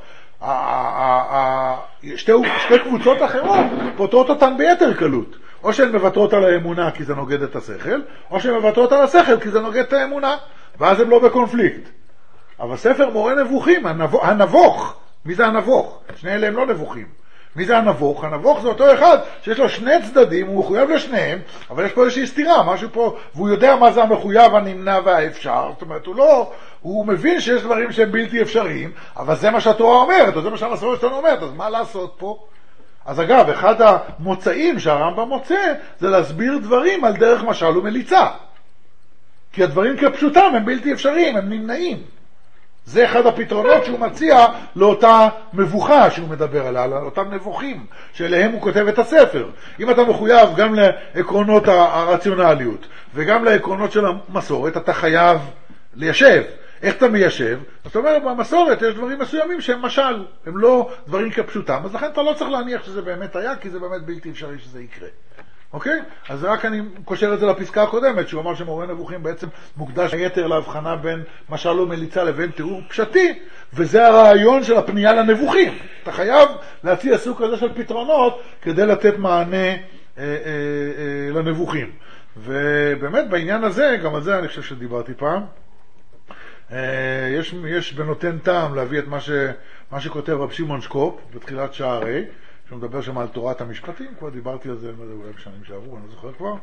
שתי, שתי קבוצות אחרות פותרות אותן ביתר קלות. או שהן מבטרות על האמונה כי זה נוגד את השכל, או שהן מבטרות על השכל כי זה נוגד את האמונה, ואז הם לא בקונפליקט. אבל ספר מורה נבוכים, הנבוך, הנבוך, מי זה הנבוך? שני אלה הם לא נבוכים. מי זה הנבוך? הנבוך זה אותו אחד שיש לו שני צדדים, הוא מחויב לשניהם, אבל יש פה איזושהי סתירה, משהו פה, והוא יודע מה זה המחויב, הנמנע והאפשר. זאת אומרת, הוא לא, הוא מבין שיש דברים שהם בלתי אפשריים, אבל זה מה שהתורה אומרת, או זה מה שהמסורת שלנו אומרת, אז מה לעשות פה? אז אגב, אחד המוצאים שהרמב"ם מוצא, זה להסביר דברים על דרך משל ומליצה. כי הדברים כפשוטם הם בלתי אפשריים, הם נמנעים. זה אחד הפתרונות שהוא מציע לאותה מבוכה שהוא מדבר עליה, לאותם נבוכים שאליהם הוא כותב את הספר. אם אתה מחויב גם לעקרונות הרציונליות וגם לעקרונות של המסורת, אתה חייב ליישב. איך אתה מיישב? זאת אומרת, במסורת יש דברים מסוימים שהם משל, הם לא דברים כפשוטם, אז לכן אתה לא צריך להניח שזה באמת היה, כי זה באמת בלתי אפשרי שזה יקרה. אוקיי? אז רק אני קושר את זה לפסקה הקודמת, שהוא אמר שמורה נבוכים בעצם מוקדש היתר להבחנה בין משל ומליצה לבין תיאור פשטי, וזה הרעיון של הפנייה לנבוכים. אתה חייב להציע סוג כזה של פתרונות כדי לתת מענה אה, אה, אה, לנבוכים. ובאמת בעניין הזה, גם על זה אני חושב שדיברתי פעם, יש, יש בנותן טעם להביא את מה, ש, מה שכותב רב שמעון שקופ בתחילת שערי, שהוא מדבר שם על תורת המשפטים, כבר דיברתי על זה אולי בשנים שעברו, אני לא זוכר כבר,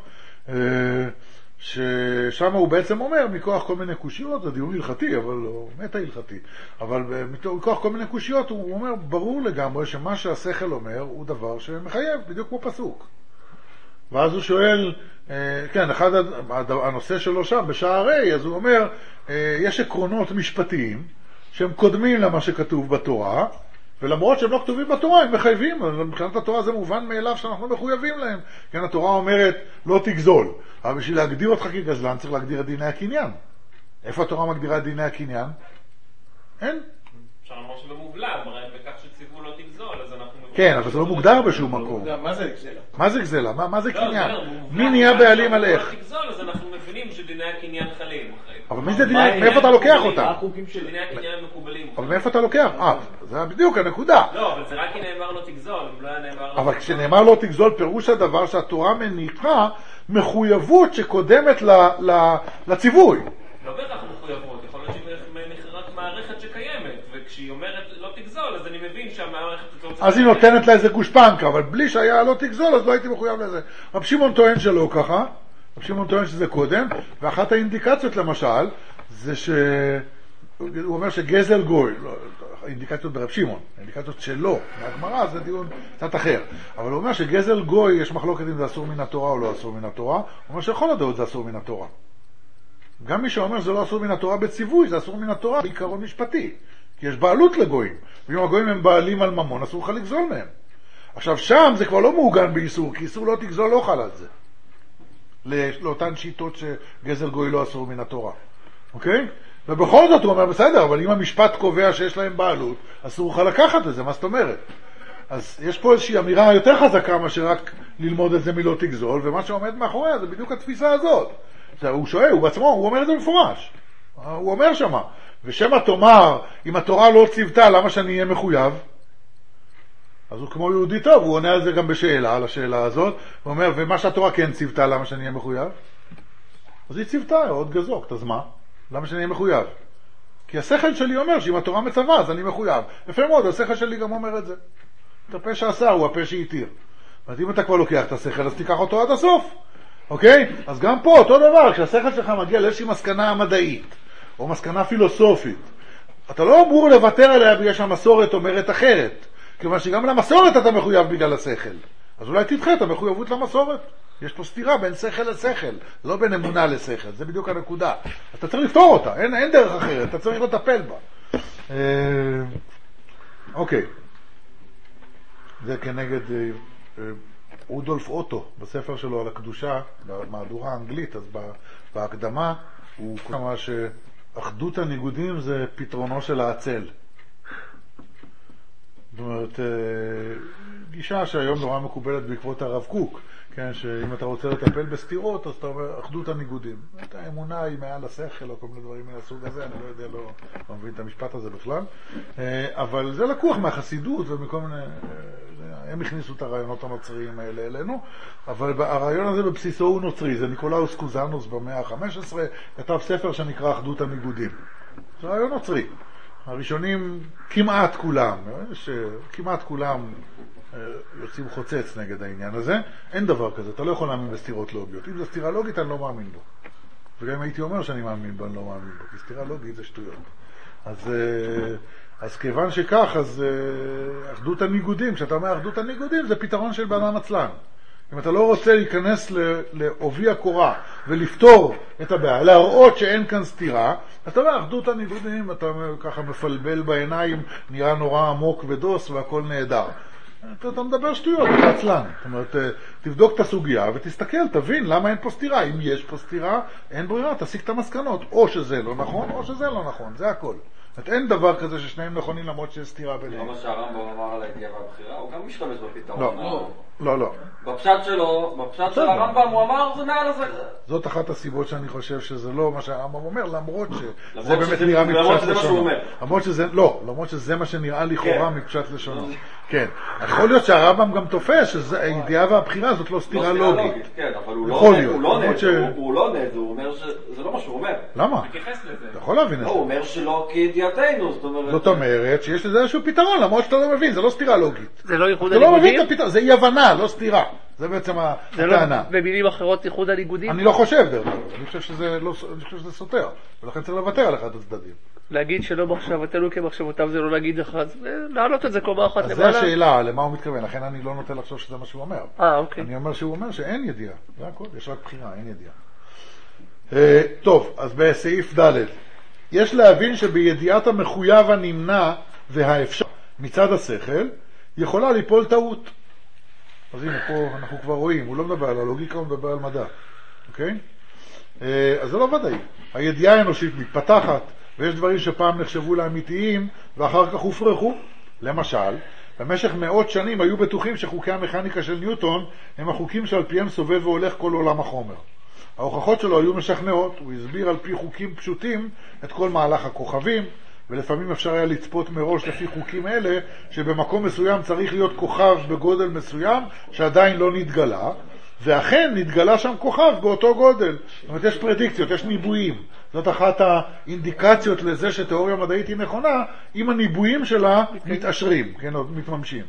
ששם הוא בעצם אומר, מכוח כל מיני קושיות, זה דיון הלכתי, אבל לא מטה הלכתי, אבל מכוח כל מיני קושיות הוא אומר, ברור לגמרי שמה שהשכל אומר הוא דבר שמחייב, בדיוק כמו פסוק. ואז הוא שואל, כן, אחד הנושא שלו שם, בשערי, אז הוא אומר, יש עקרונות משפטיים שהם קודמים למה שכתוב בתורה, ולמרות שהם לא כתובים בתורה, הם מחייבים. מבחינת התורה זה מובן מאליו שאנחנו מחויבים להם. כן, התורה אומרת, לא תגזול. אבל בשביל להגדיר אותך כגזלן, צריך להגדיר את דיני הקניין. איפה התורה מגדירה את דיני הקניין? אין. אפשר לומר שלא מובלע, בכך שציוו לא תגזול, אז אנחנו... כן, אבל זה לא מוגדר בשום מקום. מה זה גזלה? מה זה גזלה? מה זה קניין? מי נהיה בעלים על איך? לא תגזול, אז אנחנו מבינים שדיני הקניין חלים. אבל מי זה דיני? מאיפה אתה לוקח אותה? דיני הקניין הם מקובלים. אבל מאיפה אתה לוקח? אה, זה בדיוק הנקודה. לא, אבל זה רק כי נאמר לא תגזול, אם לא היה נאמר... אבל כשנאמר לא תגזול, פירוש הדבר שהתורה מניחה מחויבות שקודמת לציווי. לא בהכרח מחויבות, יכול להיות שהיא רק מערכת שקיימת, וכשהיא אומרת לא תגזול, אז אני מבין שהמערכת... אז היא נותנת לה איזה גושפנקה, אבל בלי שהיה לא תגזול, אז לא הייתי מחויב לזה. רב שמעון טוען שלא ככה, רב שמעון טוען שזה קודם, ואחת האינדיקציות למשל, זה ש... הוא אומר שגזל גוי, לא, אינדיקציות ברב שמעון, אינדיקציות שלא, מהגמרא זה דיון קצת אחר, אבל הוא אומר שגזל גוי, יש מחלוקת אם זה אסור מן התורה או לא אסור מן התורה, הוא אומר שכל הדעות זה אסור מן התורה. גם מי שאומר שזה לא אסור מן התורה בציווי, זה אסור מן התורה בעיקרון משפטי, כי יש בעלות לגויים, ואם הגויים הם בעלים על ממון, אסור לך לגזול מהם. עכשיו שם זה כבר לא מעוגן באיסור, כי איסור לא תגזול לא חל על זה, לאותן שיטות שגזל גוי לא אסור מן התורה, אוקיי? ובכל זאת הוא אומר בסדר, אבל אם המשפט קובע שיש להם בעלות, אסור לך לקחת את זה, מה זאת אומרת? אז יש פה איזושהי אמירה יותר חזקה מאשר רק ללמוד את זה מלא תגזול, ומה שעומד מאחוריה זה בדיוק התפיסה הזאת. הוא שואל, הוא בעצמו, הוא אומר את זה מפורש. הוא אומר שמה, ושמה תאמר, אם התורה לא ציוותה, למה שאני אהיה מחויב? אז הוא כמו יהודי טוב, הוא עונה על זה גם בשאלה, על השאלה הזאת, הוא אומר, ומה שהתורה כן ציוותה, למה שאני אהיה מחויב? אז היא ציוותה, עוד גזוק, אז מה? למה שאני אהיה מחויב? כי השכל שלי אומר שאם התורה מצווה, אז אני מחויב. יפה מאוד, השכל שלי גם אומר את זה. את הפה שעשה הוא הפה שהתיר. אז אם אתה כבר לוקח את השכל, אז תיקח אותו עד הסוף. אוקיי? אז גם פה אותו דבר, כשהשכל שלך מגיע לאיזושהי מסקנה מדעית, או מסקנה פילוסופית, אתה לא אמור לוותר עליה בגלל שהמסורת אומרת אחרת. כיוון שגם למסורת אתה מחויב בגלל השכל. אז אולי תדחה את המחויבות למסורת. יש פה סתירה בין שכל לשכל, לא בין אמונה לשכל, זה בדיוק הנקודה. אתה צריך לפתור אותה, אין, אין דרך אחרת, אתה צריך לטפל בה. אה, אוקיי. זה כנגד אה, אה, רודולף אוטו, בספר שלו על הקדושה, במהדורה האנגלית, אז בהקדמה, הוא קורא שאחדות הניגודים זה פתרונו של העצל. זאת אומרת, אה, גישה שהיום נורא מקובלת בעקבות הרב קוק, כן, שאם אתה רוצה לטפל בסתירות, אז אתה אומר, אחדות הניגודים. את האמונה היא מעל השכל, או כל מיני דברים מהסוג הזה, אני לא יודע, לא, לא מבין את המשפט הזה בכלל. אבל זה לקוח מהחסידות ומכל מיני, הם הכניסו את הרעיונות הנוצריים האלה אלינו, אבל הרעיון הזה בבסיסו הוא נוצרי, זה ניקולאוס קוזנוס במאה ה-חמש עשרה, כתב ספר שנקרא אחדות הניגודים. זה רעיון נוצרי. הראשונים כמעט כולם, כמעט כולם, יוצאים חוצץ נגד העניין הזה. אין דבר כזה, אתה לא יכול להאמין בסתירות לוגיות. אם זה סתירה לוגית אני לא מאמין בו, וגם אם הייתי אומר שאני מאמין בו אני לא מאמין בו, כי סתירה לוגית זה שטויות. אז, אז כיוון שכך, אז אחדות הניגודים, כשאתה אומר אחדות הניגודים זה פתרון של בן אדם עצלן. אם אתה לא רוצה להיכנס לעובי הקורה ולפתור את הבעיה, להראות שאין כאן סתירה, אתה אומר אחדות הניגודים, אתה ככה מפלבל בעיניים, נראה נורא עמוק ודוס והכל נהדר. אתה, אתה מדבר שטויות, אתה עצלן. זאת אומרת, תבדוק את הסוגיה ותסתכל, תבין למה אין פה סתירה. אם יש פה סתירה, אין ברירה, תסיק את המסקנות. או שזה לא נכון, או שזה לא נכון, זה הכל. זאת אין דבר כזה ששניהם נכונים למרות שיש סתירה ביניהם. לא מה שהרמב"ם אמר על הידיעה והבחירה, הוא גם משתמש בפתרון. לא, לא, לא. בפשט שלו, בפשט של הרמב"ם הוא אמר זה מעל הזה. זאת אחת הסיבות שאני חושב שזה לא מה שהרמב"ם אומר, למרות שזה למרות באמת שזה- נראה למרות מפשט שזה מה שהוא לשונו. אומר. למרות שזה, לא, למרות שזה מה שנראה לכאורה כן. מפשט לשונו. כן. יכול להיות שהרמב"ם גם תופס שהידיעה והבחירה זאת לא לא סתירה סתירה לוגית. כן, אבל הוא יכול לא להיות, הוא לא למרות נד, ש- הוא- הוא לא נד, הוא אומר שזה לא מה שהוא אומר. למה? תתייחס לזה. אתה יכול להבין את לא, זה. הוא אומר שלא כידיעתנו, זאת אומרת... זאת אומרת שיש לזה איזשהו פתרון, למרות שאתה לא מבין, זה לא סתירה לוגית. זה לא ייחוד אתה לא מבין הניגודים? את הפתרון, זה אי הבנה, לא סתירה. זה בעצם זה לא, הטענה. במילים אחרות, ייחוד הניגודים? אני לא חושב, דרך אגב. אני חושב שזה לא, אני חושב שזה סותר, ולכן צריך לוותר על אחד הצדדים. להגיד שלא מחשבתנו כמחשבותיו זה לא להגיד לך, אז להעלות את זה קומה אחת אז זה למעלה. השאלה, למה הוא מתכוון, לכן אני לא נוטה לחשוב שזה מה שהוא אומר. אה, אוקיי. אני אומר שהוא אומר שאין ידיעה, זה הכל, יש רק בחירה, אין ידיעה. אה, טוב, אז בסעיף ד' יש להבין שבידיעת המחויב הנמנע והאפשר מצד השכל, יכולה ליפול טעות. אז הנה, פה אנחנו כבר רואים, הוא לא מדבר על הלוגיקה, הוא מדבר על מדע. אוקיי? אה, אז זה לא ודאי. הידיעה האנושית מתפתחת, ויש דברים שפעם נחשבו לאמיתיים, ואחר כך הופרכו. למשל, במשך מאות שנים היו בטוחים שחוקי המכניקה של ניוטון הם החוקים שעל פיהם סובב והולך כל עולם החומר. ההוכחות שלו היו משכנעות, הוא הסביר על פי חוקים פשוטים את כל מהלך הכוכבים, ולפעמים אפשר היה לצפות מראש לפי חוקים אלה שבמקום מסוים צריך להיות כוכב בגודל מסוים שעדיין לא נתגלה, ואכן נתגלה שם כוכב באותו גודל. זאת אומרת, יש פרדיקציות, יש ניבויים. זאת אחת האינדיקציות לזה שתיאוריה מדעית היא נכונה, אם הניבויים שלה מתאשרים, כן, או מתממשים.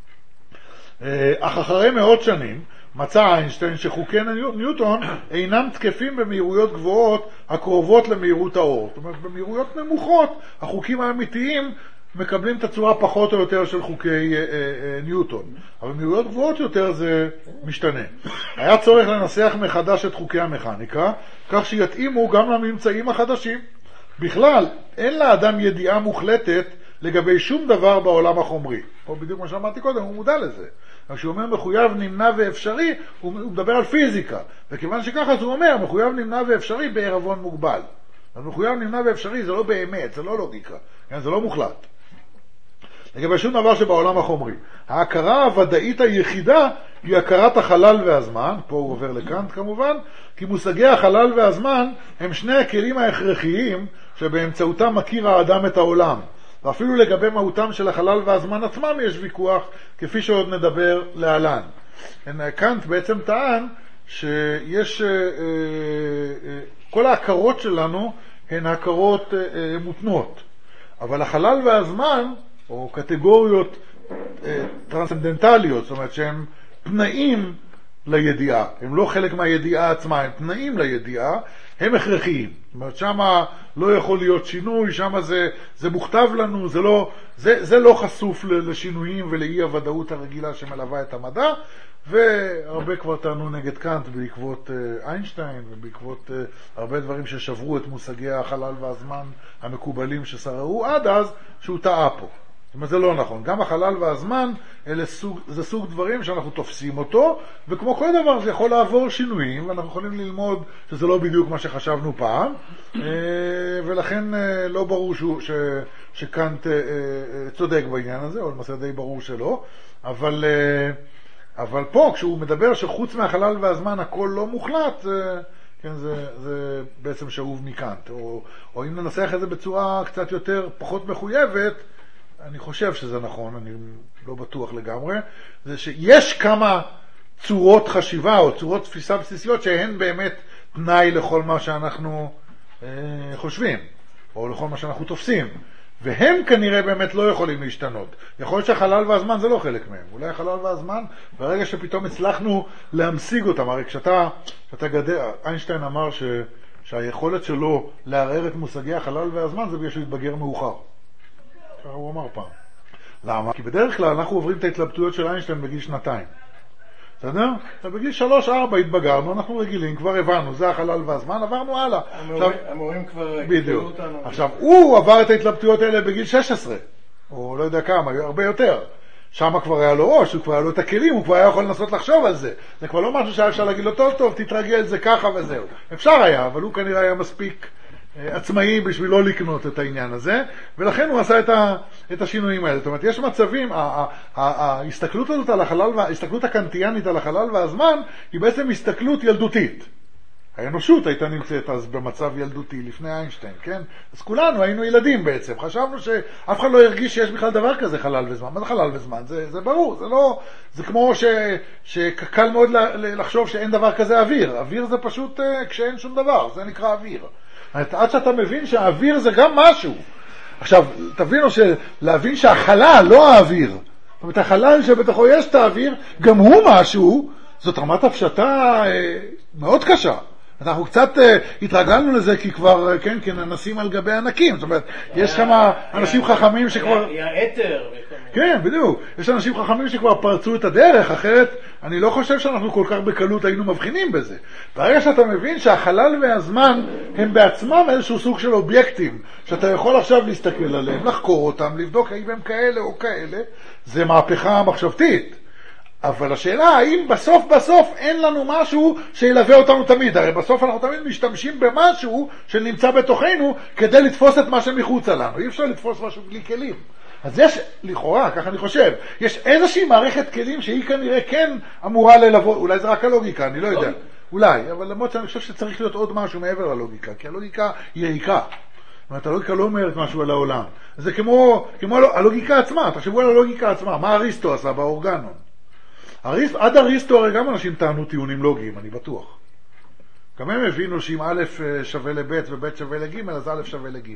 אך אחרי מאות שנים מצא איינשטיין שחוקי ניוטון אינם תקפים במהירויות גבוהות הקרובות למהירות האור. זאת אומרת, במהירויות נמוכות החוקים האמיתיים מקבלים את הצורה פחות או יותר של חוקי אה, אה, ניוטון. אבל במהירויות גבוהות יותר זה משתנה. היה צורך לנסח מחדש את חוקי המכניקה, כך שיתאימו גם לממצאים החדשים. בכלל, אין לאדם ידיעה מוחלטת לגבי שום דבר בעולם החומרי. או בדיוק מה שאמרתי קודם, הוא מודע לזה. כשהוא אומר מחויב נמנע ואפשרי, הוא מדבר על פיזיקה. וכיוון שככה אז הוא אומר, מחויב נמנע ואפשרי בערבון מוגבל. אז מחויב נמנע ואפשרי זה לא באמת, זה לא לוגיקה, זה לא מוחלט. לגבי שום דבר שבעולם החומרי. ההכרה הוודאית היחידה היא הכרת החלל והזמן, פה הוא עובר לקאנט כמובן, כי מושגי החלל והזמן הם שני הכלים ההכרחיים שבאמצעותם מכיר האדם את העולם. ואפילו לגבי מהותם של החלל והזמן עצמם יש ויכוח, כפי שעוד נדבר להלן. קאנט בעצם טען שיש, כל ההכרות שלנו הן הכרות מותנות, אבל החלל והזמן, או קטגוריות טרנסצנדנטליות, זאת אומרת שהם תנאים לידיעה, הם לא חלק מהידיעה עצמה, הם תנאים לידיעה, הם הכרחיים. זאת אומרת, שמה לא יכול להיות שינוי, שמה זה, זה מוכתב לנו, זה לא, זה, זה לא חשוף לשינויים ולאי הוודאות הרגילה שמלווה את המדע, והרבה כבר טענו נגד קאנט בעקבות uh, איינשטיין, ובעקבות uh, הרבה דברים ששברו את מושגי החלל והזמן המקובלים ששררו עד אז, שהוא טעה פה. זאת אומרת, זה לא נכון. גם החלל והזמן, אלה סוג, זה סוג דברים שאנחנו תופסים אותו, וכמו כל דבר זה יכול לעבור שינויים, ואנחנו יכולים ללמוד שזה לא בדיוק מה שחשבנו פעם, ולכן לא ברור שהוא, ש, שקאנט צודק בעניין הזה, או למעשה די ברור שלא, אבל, אבל פה, כשהוא מדבר שחוץ מהחלל והזמן הכל לא מוחלט, זה, כן, זה, זה בעצם שאוב מקאנט. או, או אם ננסח את זה בצורה קצת יותר, פחות מחויבת, אני חושב שזה נכון, אני לא בטוח לגמרי, זה שיש כמה צורות חשיבה או צורות תפיסה בסיסיות שהן באמת תנאי לכל מה שאנחנו אה, חושבים, או לכל מה שאנחנו תופסים, והם כנראה באמת לא יכולים להשתנות. יכול להיות שהחלל והזמן זה לא חלק מהם, אולי החלל והזמן, ברגע שפתאום הצלחנו להמשיג אותם, הרי כשאתה, כשאתה גדל, איינשטיין אמר ש, שהיכולת שלו לערער את מושגי החלל והזמן זה בגלל שהוא התבגר מאוחר. הוא אמר פעם. למה? כי בדרך כלל אנחנו עוברים את ההתלבטויות של איינשטיין בגיל שנתיים. בסדר? בגיל שלוש ארבע התבגרנו, אנחנו רגילים, כבר הבנו, זה החלל והזמן, עברנו הלאה. המורים כבר... בדיוק. עכשיו, הוא עבר את ההתלבטויות האלה בגיל שש עשרה, או לא יודע כמה, הרבה יותר. שם כבר היה לו ראש, הוא כבר היה לו את הכלים, הוא כבר היה יכול לנסות לחשוב על זה. זה כבר לא משהו שהיה אפשר להגיד לו, טוב טוב, תתרגל, זה ככה וזהו. אפשר היה, אבל הוא כנראה היה מספיק עצמאי בשביל לא לקנות את העניין הזה, ולכן הוא עשה את, ה, את השינויים האלה. זאת אומרת, יש מצבים, ההסתכלות הזאת על החלל, ההסתכלות הקנטיאנית על החלל והזמן, היא בעצם הסתכלות ילדותית. האנושות הייתה נמצאת אז במצב ילדותי לפני איינשטיין, כן? אז כולנו היינו ילדים בעצם. חשבנו שאף אחד לא הרגיש שיש בכלל דבר כזה חלל וזמן. מה זה חלל וזמן? זה, זה ברור, זה לא... זה כמו ש, שקל מאוד לחשוב שאין דבר כזה אוויר. אוויר זה פשוט כשאין שום דבר, זה נקרא אוויר. עד שאתה מבין שהאוויר זה גם משהו. עכשיו, תבינו שלהבין שהחלל, לא האוויר. זאת אומרת, החלל שבתוכו יש את האוויר, גם הוא משהו, זאת רמת הפשטה מאוד קשה. אנחנו קצת uh, התרגלנו לזה כי כבר, כן, כן, אנשים על גבי ענקים. זאת אומרת, יש כמה אנשים חכמים שכבר... היה אתר. כן, בדיוק. יש אנשים חכמים שכבר פרצו את הדרך, אחרת אני לא חושב שאנחנו כל כך בקלות היינו מבחינים בזה. ברגע שאתה מבין שהחלל והזמן הם בעצמם איזשהו סוג של אובייקטים, שאתה יכול עכשיו להסתכל עליהם, לחקור אותם, לבדוק האם הם כאלה או כאלה, זה מהפכה מחשבתית. אבל השאלה, האם בסוף בסוף אין לנו משהו שילווה אותנו תמיד? הרי בסוף אנחנו תמיד משתמשים במשהו שנמצא בתוכנו כדי לתפוס את מה שמחוצה לנו. אי אפשר לתפוס משהו בלי כלים. אז יש, לכאורה, כך אני חושב, יש איזושהי מערכת כלים שהיא כנראה כן אמורה ללוות, אולי זה רק הלוגיקה, אני לא יודע. אולי, אבל למרות שאני חושב שצריך להיות עוד משהו מעבר ללוגיקה, כי הלוגיקה היא ריקה. זאת אומרת, הלוגיקה לא אומרת משהו על העולם. זה כמו, כמו הלוגיקה עצמה, תחשבו על הלוגיקה עצמה, מה אריסטו עשה באורגנון? אריסט, עד אריסטו הרי גם אנשים טענו טיעונים לוגיים, אני בטוח. גם הם הבינו שאם א' שווה לב' וב' שווה לג' אז א' שווה לג'.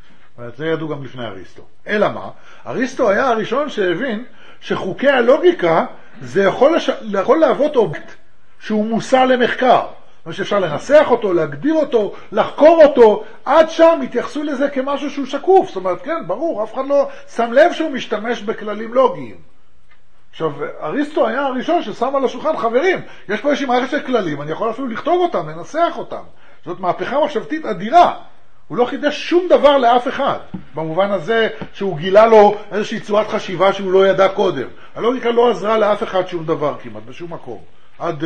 זה ידעו גם לפני אריסטו. אלא מה? אריסטו היה הראשון שהבין שחוקי הלוגיקה זה יכול, לש... יכול להוות אובייקט שהוא מושא למחקר. שאפשר לנסח אותו, להגדיר אותו, לחקור אותו, עד שם התייחסו לזה כמשהו שהוא שקוף. זאת אומרת, כן, ברור, אף אחד לא שם לב שהוא משתמש בכללים לוגיים. עכשיו, אריסטו היה הראשון ששם על השולחן, חברים, יש פה איזושהי מערכת של כללים, אני יכול אפילו לכתוב אותם, לנסח אותם. זאת מהפכה מחשבתית אדירה. הוא לא חידש שום דבר לאף אחד, במובן הזה שהוא גילה לו איזושהי צורת חשיבה שהוא לא ידע קודם. הלוגיקה לא עזרה לאף אחד שום דבר כמעט, בשום מקום. עד,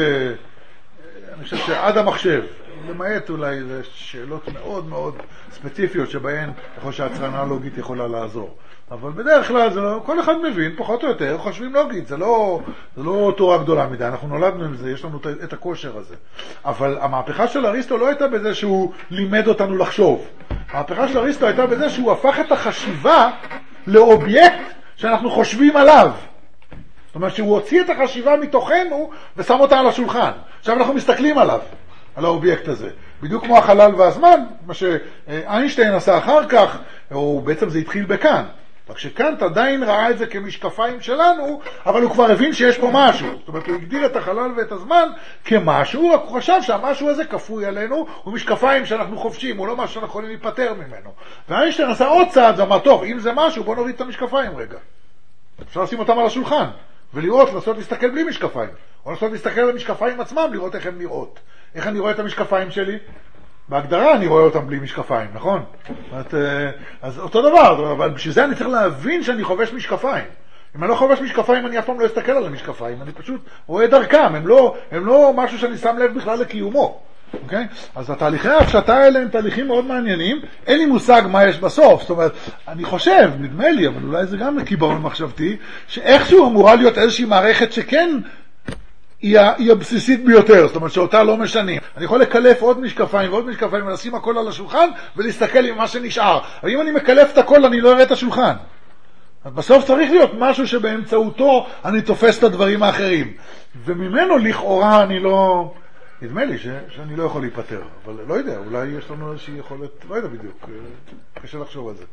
אני חושב שעד המחשב, למעט אולי שאלות מאוד מאוד ספציפיות שבהן יכול שההצרנה לוגית יכולה לעזור. אבל בדרך כלל זה לא, כל אחד מבין, פחות או יותר, חושבים לוגית, זה לא, זה לא תורה גדולה מדי, אנחנו נולדנו עם זה, יש לנו את הכושר הזה. אבל המהפכה של אריסטו לא הייתה בזה שהוא לימד אותנו לחשוב. המהפכה של אריסטו הייתה בזה שהוא הפך את החשיבה לאובייקט שאנחנו חושבים עליו. זאת אומרת שהוא הוציא את החשיבה מתוכנו ושם אותה על השולחן. עכשיו אנחנו מסתכלים עליו, על האובייקט הזה. בדיוק כמו החלל והזמן, מה שאיינשטיין עשה אחר כך, או בעצם זה התחיל בכאן. רק שקאנט עדיין ראה את זה כמשקפיים שלנו, אבל הוא כבר הבין שיש פה משהו. זאת אומרת, הוא הגדיר את החלל ואת הזמן כמשהו, רק הוא חשב שהמשהו הזה כפוי עלינו, הוא משקפיים שאנחנו חופשיים, הוא לא משהו שאנחנו יכולים להיפטר ממנו. ואיינשטיין עשה עוד צעד, ואמר, טוב, אם זה משהו, בוא נוריד את המשקפיים רגע. אפשר לשים אותם על השולחן, ולראות, לנסות להסתכל בלי משקפיים. או לנסות להסתכל על המשקפיים עצמם, לראות איך הם נראות. איך אני רואה את המשקפיים שלי? בהגדרה אני רואה אותם בלי משקפיים, נכון? אז אותו דבר, אבל בשביל זה אני צריך להבין שאני חובש משקפיים. אם אני לא חובש משקפיים, אני אף פעם לא אסתכל על המשקפיים, אני פשוט רואה דרכם, הם לא, הם לא משהו שאני שם לב בכלל לקיומו. אוקיי? אז התהליכי ההפשטה האלה הם תהליכים מאוד מעניינים, אין לי מושג מה יש בסוף, זאת אומרת, אני חושב, נדמה לי, אבל אולי זה גם קיבעון מחשבתי, שאיכשהו אמורה להיות איזושהי מערכת שכן היא, היא הבסיסית ביותר, זאת אומרת שאותה לא משנים. אני יכול לקלף עוד משקפיים ועוד משקפיים ולשים הכל על השולחן ולהסתכל עם מה שנשאר. אבל אם אני מקלף את הכל אני לא אראה את השולחן. אז בסוף צריך להיות משהו שבאמצעותו אני תופס את הדברים האחרים. וממנו לכאורה אני לא... נדמה לי ש... שאני לא יכול להיפטר, אבל לא יודע, אולי יש לנו איזושהי יכולת, לא יודע בדיוק, קשה לחשוב על זה.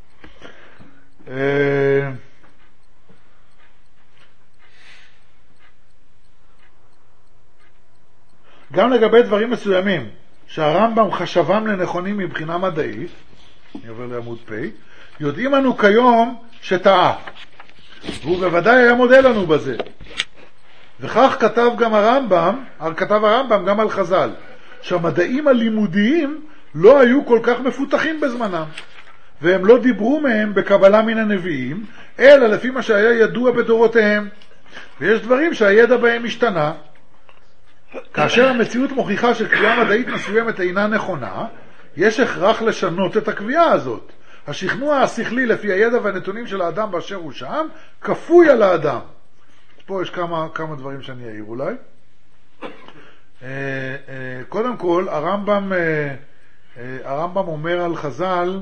גם לגבי דברים מסוימים שהרמב"ם חשבם לנכונים מבחינה מדעית, אני עובר לעמוד פ', יודעים אנו כיום שטעה, והוא בוודאי היה מודה לנו בזה. וכך כתב גם הרמב"ם, כתב הרמב"ם גם על חז"ל, שהמדעים הלימודיים לא היו כל כך מפותחים בזמנם, והם לא דיברו מהם בקבלה מן הנביאים, אלא לפי מה שהיה ידוע בדורותיהם. ויש דברים שהידע בהם השתנה. כאשר המציאות מוכיחה שקריאה מדעית מסוימת אינה נכונה, יש הכרח לשנות את הקביעה הזאת. השכנוע השכלי לפי הידע והנתונים של האדם באשר הוא שם, כפוי על האדם. פה יש כמה, כמה דברים שאני אעיר אולי. קודם כל, הרמב"ם, הרמב"ם אומר על חז"ל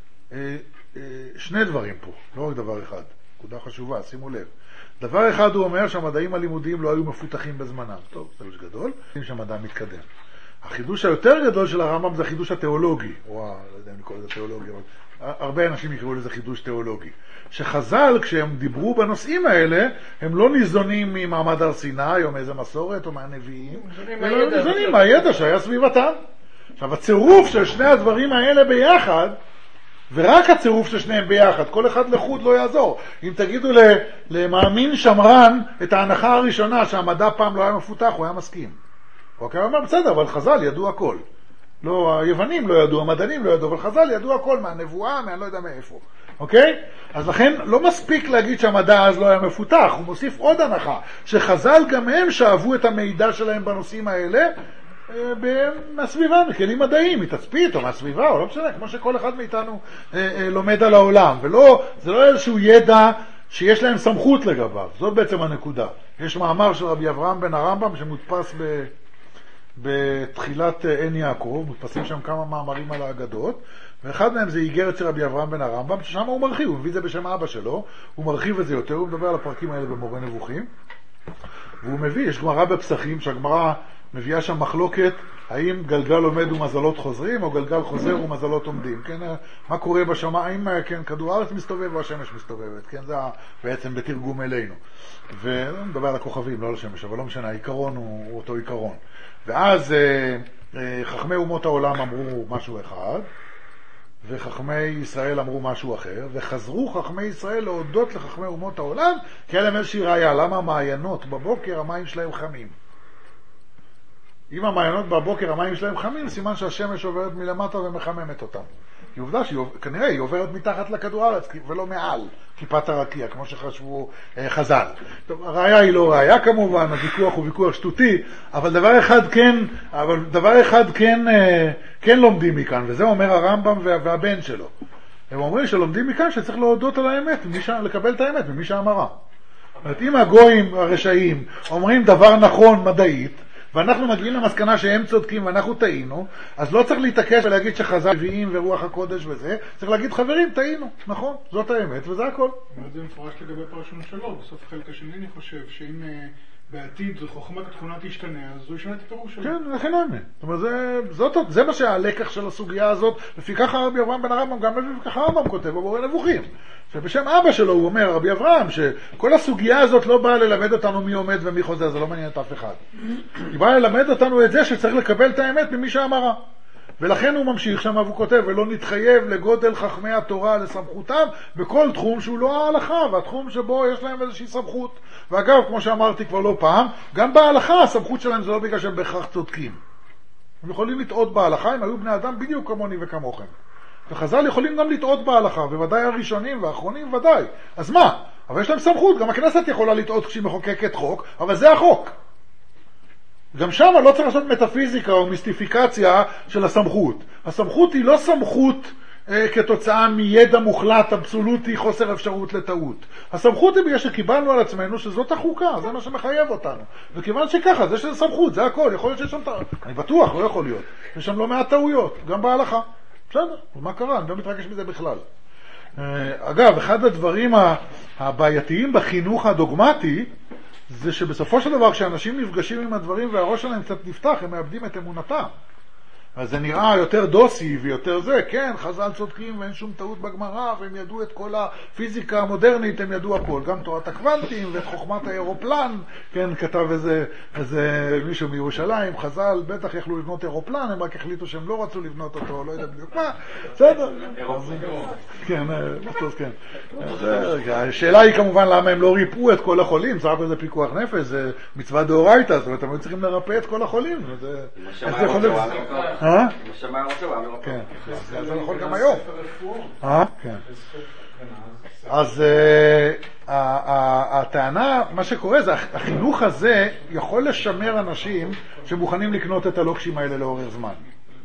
שני דברים פה, לא רק דבר אחד. נקודה חשובה, שימו לב. דבר אחד הוא אומר שהמדעים הלימודיים לא היו מפותחים בזמנם. טוב, זה חידוש גדול, שהמדע מתקדם. החידוש היותר גדול של הרמב"ם זה החידוש התיאולוגי, או לא יודע אם נקרא לזה תיאולוגי, אבל הרבה אנשים יקראו לזה חידוש תיאולוגי. שחז"ל, כשהם דיברו בנושאים האלה, הם לא ניזונים ממעמד הר סיני, או מאיזה מסורת, או מהנביאים, הם ניזונים מהידע שהיה סביבתם. עכשיו, הצירוף של שני הדברים האלה ביחד, ורק הצירוף של שניהם ביחד, כל אחד לחוד לא יעזור. אם תגידו למאמין שמרן את ההנחה הראשונה שהמדע פעם לא היה מפותח, הוא היה מסכים. אוקיי, הוא אומר, בסדר, אבל חז"ל ידעו הכל. לא, היוונים לא ידעו, המדענים לא ידעו, אבל חז"ל ידעו הכל מהנבואה, מה לא יודע מאיפה. אוקיי? אז לכן לא מספיק להגיד שהמדע אז לא היה מפותח, הוא מוסיף עוד הנחה, שחז"ל גם הם שאהבו את המידע שלהם בנושאים האלה, מהסביבה, מכלים מדעיים, מתצפית או מהסביבה, או לא משנה, כמו שכל אחד מאיתנו אה, אה, לומד על העולם, ולא, זה לא איזשהו ידע שיש להם סמכות לגביו, זאת בעצם הנקודה. יש מאמר של רבי אברהם בן הרמב"ם שמודפס ב, בתחילת עין יעקב, מודפסים שם כמה מאמרים על האגדות, ואחד מהם זה איגרת של רבי אברהם בן הרמב"ם, ששם הוא מרחיב, הוא מביא את זה בשם אבא שלו, הוא מרחיב את זה יותר, הוא מדבר על הפרקים האלה במורה נבוכים, והוא מביא, יש גמרא בפסחים, שהגמרא מביאה שם מחלוקת, האם גלגל עומד ומזלות חוזרים, או גלגל חוזר ומזלות עומדים, כן? מה קורה בשמיים, כן, כדור הארץ מסתובב או השמש מסתובבת, כן? זה בעצם בתרגום אלינו. ונדבר על הכוכבים, לא על השמש, אבל לא משנה, העיקרון הוא, הוא אותו עיקרון. ואז חכמי אומות העולם אמרו משהו אחד, וחכמי ישראל אמרו משהו אחר, וחזרו חכמי ישראל להודות לחכמי אומות העולם, כי היה להם איזושהי ראיה, למה המעיינות בבוקר המים שלהם חמים? אם המעיינות בבוקר המים שלהם חמים, סימן שהשמש עוברת מלמטה ומחממת אותם. היא עובדה שכנראה היא עוברת מתחת לכדור הארץ ולא מעל כיפת הרקיע, כמו שחשבו אה, חז"ל. טוב, הראיה היא לא ראיה כמובן, הוויכוח הוא ויכוח שטותי, אבל דבר אחד כן, אבל דבר אחד כן, אה, כן לומדים מכאן, וזה אומר הרמב"ם וה, והבן שלו. הם אומרים שלומדים מכאן שצריך להודות על האמת, ש... לקבל את האמת ממי שאמרה. זאת אומרת, אם הגויים הרשעים אומרים דבר נכון מדעית, ואנחנו מגיעים למסקנה שהם צודקים ואנחנו טעינו, אז לא צריך להתעקש ולהגיד שחז"ל נביאים ורוח הקודש וזה, צריך להגיד חברים, טעינו, נכון, זאת האמת וזה הכל. זה מפורש לגבי פרשנות שלו, בסוף חלק השני אני חושב שאם בעתיד זו חוכמת התכונה תשתנה, אז זו ישנה את הפירוש שלו. כן, לכן האמת. זאת אומרת, זה, זאת, זה מה שהלקח של הסוגיה הזאת, לפי ככה רבי אברהם בן הרמב"ם, גם לפי ככה הרמב"ם כותב במורה נבוכים. שבשם אבא שלו הוא אומר, רבי אברהם, שכל הסוגיה הזאת לא באה ללמד אותנו מי עומד ומי חוזר, זה לא מעניין את אף אחד. היא באה ללמד אותנו את זה שצריך לקבל את האמת ממי שאמרה. ולכן הוא ממשיך שם, והוא כותב, ולא נתחייב לגודל חכמי התורה לסמכותם בכל תחום שהוא לא ההלכה, והתחום שבו יש להם איזושהי סמכות. ואגב, כמו שאמרתי כבר לא פעם, גם בהלכה הסמכות שלהם זה לא בגלל שהם בהכרח צודקים. הם יכולים לטעות בהלכה, הם היו בני אדם בדיוק כמוני וכמוכם. וחז"ל יכולים גם לטעות בהלכה, ובוודאי הראשונים והאחרונים ודאי. אז מה? אבל יש להם סמכות, גם הכנסת יכולה לטעות כשהיא מחוקקת חוק, אבל זה החוק. גם שם לא צריך לעשות מטאפיזיקה או מיסטיפיקציה של הסמכות. הסמכות היא לא סמכות אה, כתוצאה מידע מוחלט, אבסולוטי, חוסר אפשרות לטעות. הסמכות היא בגלל שקיבלנו על עצמנו שזאת החוקה, זה מה שמחייב אותנו. וכיוון שככה, זה שזה סמכות, זה הכל, יכול להיות שיש שם טעות. אני בטוח, לא יכול להיות. יש שם לא מעט טעויות, גם בהלכה. בסדר, מה קרה? אני לא מתרגש מזה בכלל. אגב, אחד הדברים הבעייתיים בחינוך הדוגמטי, זה שבסופו של דבר כשאנשים נפגשים עם הדברים והראש שלהם קצת נפתח, הם מאבדים את אמונתם. אז זה נראה יותר דוסי ויותר זה, כן, חז"ל צודקים ואין שום טעות בגמרא, והם ידעו את כל הפיזיקה המודרנית, הם ידעו הכל, גם תורת הקוונטים ואת חוכמת האירופלן, כן, כתב איזה, איזה מישהו מירושלים, חז"ל בטח יכלו לבנות אירופלן, הם רק החליטו שהם לא רצו לבנות אותו, לא יודע בדיוק מה, בסדר. כן, מטוס, כן. השאלה היא כמובן למה הם לא ריפאו את כל החולים, צריך איזה פיקוח נפש, זה מצווה דאורייתא, זאת אומרת, הם צריכים לרפא את כל החולים. איך זה יכול להיות? אה? משמע רוצה, הוא אמר כן, זה נכון גם היום. אה? כן. אז הטענה, מה שקורה זה, החינוך הזה יכול לשמר אנשים שמוכנים לקנות את הלוקשים האלה לאורך זמן.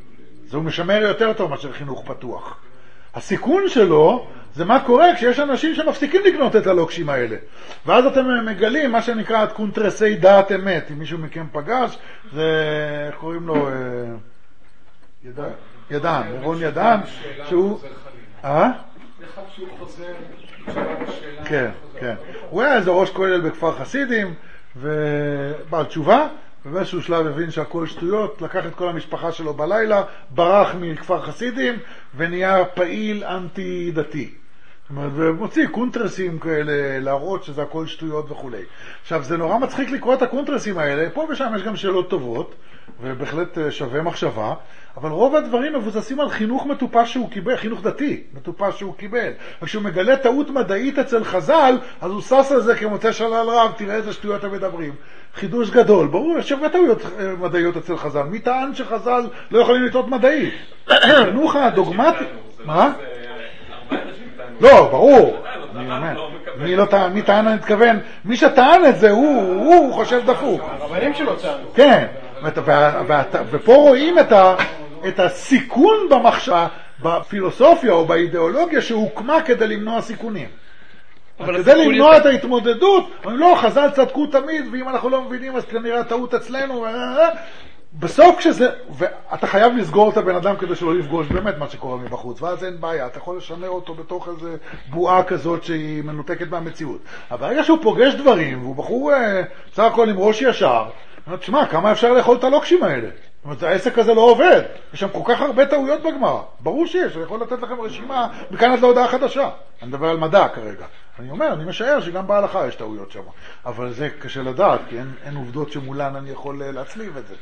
זה הוא משמר יותר טוב מאשר חינוך פתוח. הסיכון שלו זה מה קורה כשיש אנשים שמפסיקים לקנות את הלוקשים האלה. ואז אתם מגלים מה שנקרא את קונטרסי דעת אמת. אם מישהו מכם פגש, זה קוראים לו ידען, ידען, רון ידען, שהוא... אה? אחד שהוא חוזר, כן, כן. הוא היה איזה ראש כולל בכפר חסידים, ובעל תשובה, ובאיזשהו שלב הבין שהכל שטויות, לקח את כל המשפחה שלו בלילה, ברח מכפר חסידים, ונהיה פעיל אנטי דתי. זאת אומרת, ומוציא קונטרסים כאלה, להראות שזה הכל שטויות וכו'. עכשיו, זה נורא מצחיק לקרוא את הקונטרסים האלה, פה ושם יש גם שאלות טובות, ובהחלט שווה מחשבה, אבל רוב הדברים מבוססים על חינוך מטופש שהוא קיבל, חינוך דתי, מטופש שהוא קיבל. וכשהוא מגלה טעות מדעית אצל חז"ל, אז הוא סס על זה כמוצא שלל רב, תראה איזה שטויות הם מדברים. חידוש גדול, ברור, יש הרבה טעויות מדעיות אצל חז"ל. מי טען שחז"ל לא יכולים לטעות מדעית? החינוך הדוגמטי... מה? לא, ברור. מי לא טען, מי טען אני מתכוון, מי שטען את זה, הוא חושב דפוק. הרבנים שלו טענו. כן, ופה רואים את הסיכון במחשבה, בפילוסופיה או באידיאולוגיה שהוקמה כדי למנוע סיכונים. כדי למנוע את ההתמודדות, לא, חז"ל צדקו תמיד, ואם אנחנו לא מבינים אז כנראה טעות אצלנו, בסוף כשזה, ואתה חייב לסגור את הבן אדם כדי שלא יפגוש באמת מה שקורה מבחוץ, ואז אין בעיה, אתה יכול לשמר אותו בתוך איזה בועה כזאת שהיא מנותקת מהמציאות. אבל ברגע שהוא פוגש דברים, והוא בחור סך הכל עם ראש ישר, תשמע, כמה אפשר לאכול את הלוקשים האלה? זאת אומרת, העסק הזה לא עובד. יש שם כל כך הרבה טעויות בגמרא. ברור שיש, אני יכול לתת לכם רשימה מכאן עד להודעה חדשה. אני מדבר על מדע כרגע. אני אומר, אני משער שגם בהלכה יש טעויות שם. אבל זה קשה לדעת, כי אין, אין עובדות שמולן אני יכול להצליב את זה.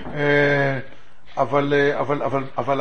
אבל, אבל, אבל, אבל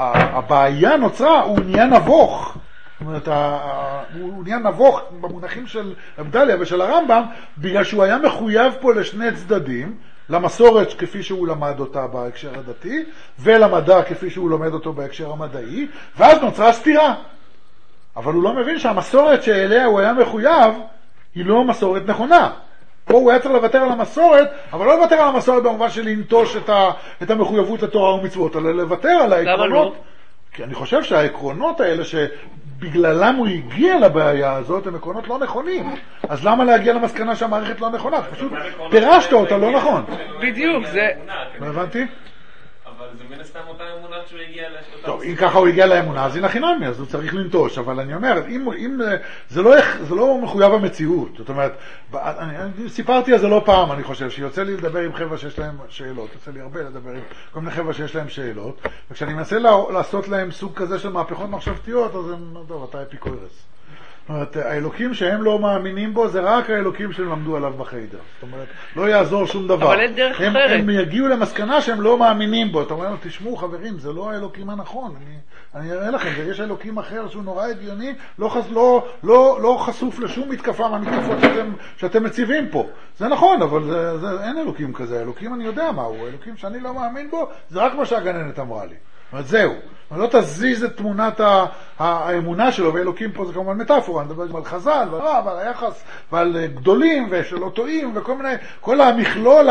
הבעיה נוצרה, הוא נהיה נבוך. זאת אומרת, הוא נהיה נבוך במונחים של עבדליה ושל הרמב"ם, בגלל שהוא היה מחויב פה לשני צדדים, למסורת כפי שהוא למד אותה בהקשר הדתי, ולמדע כפי שהוא לומד אותו בהקשר המדעי, ואז נוצרה סתירה. אבל הוא לא מבין שהמסורת שאליה הוא היה מחויב, היא לא מסורת נכונה. פה הוא היה צריך לוותר על המסורת, אבל לא לוותר על המסורת במובן של לנטוש את, ה, את המחויבות לתורה ומצוות, אלא לוותר על העקרונות. למה לא? כי אני חושב שהעקרונות האלה שבגללם הוא הגיע לבעיה הזאת, הם עקרונות לא נכונים. אז למה להגיע למסקנה שהמערכת לא נכונה? פשוט פירשת אותה לא נכון. בדיוק, זה... לא הבנתי? אבל זה מן הסתם אותה אמונה שהוא הגיע לאותה... טוב, אם ככה הוא הגיע לאמונה, אז היא חינמי, אז הוא צריך לנטוש. אבל אני אומר, אם, אם זה, לא, זה לא מחויב המציאות. זאת אומרת, אני, אני סיפרתי על זה לא פעם, אני חושב, שיוצא לי לדבר עם חבר'ה שיש להם שאלות. יוצא לי הרבה לדבר עם כל מיני חבר'ה שיש להם שאלות. וכשאני מנסה לעשות להם סוג כזה של מהפכות מחשבתיות, אז הם, טוב, אתה אפיקורס. זאת אומרת, האלוקים שהם לא מאמינים בו, זה רק האלוקים שהם למדו עליו בחיידר. זאת אומרת, לא יעזור שום דבר. אבל אין דרך הם, אחרת. הם יגיעו למסקנה שהם לא מאמינים בו. אתה אומר, תשמעו חברים, זה לא האלוקים הנכון. אני, אני אראה לכם, יש אלוקים אחר שהוא נורא הגיוני, לא, חס, לא, לא, לא חשוף לשום מתקפה מהמתקפות שאתם, שאתם מציבים פה. זה נכון, אבל זה, זה, אין אלוקים כזה. אלוקים אני יודע מה הוא. אלוקים שאני לא מאמין בו, זה רק מה שהגננת אמרה לי. אבל זהו. לא תזיז את תמונת האמונה שלו, ואלוקים פה זה כמובן מטאפורה, אני מדבר גם על חז"ל, ועל היחס, ועל גדולים, ושלא טועים, וכל מיני, כל המכלול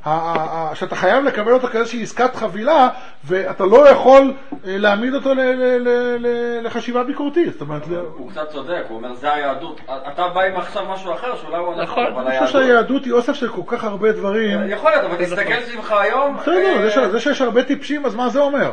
שאתה חייב לקבל אותו כזה שהיא עסקת חבילה, ואתה לא יכול להעמיד אותו לחשיבה ביקורתית. זאת אומרת, הוא קצת צודק, הוא אומר, זה היהדות. אתה בא עם עכשיו משהו אחר, שאולי הוא נכון. אני חושב שהיהדות היא אוסף של כל כך הרבה דברים. יכול להיות, אבל תסתכל סביבך היום. בסדר, זה שיש הרבה טיפשים, אז מה זה אומר?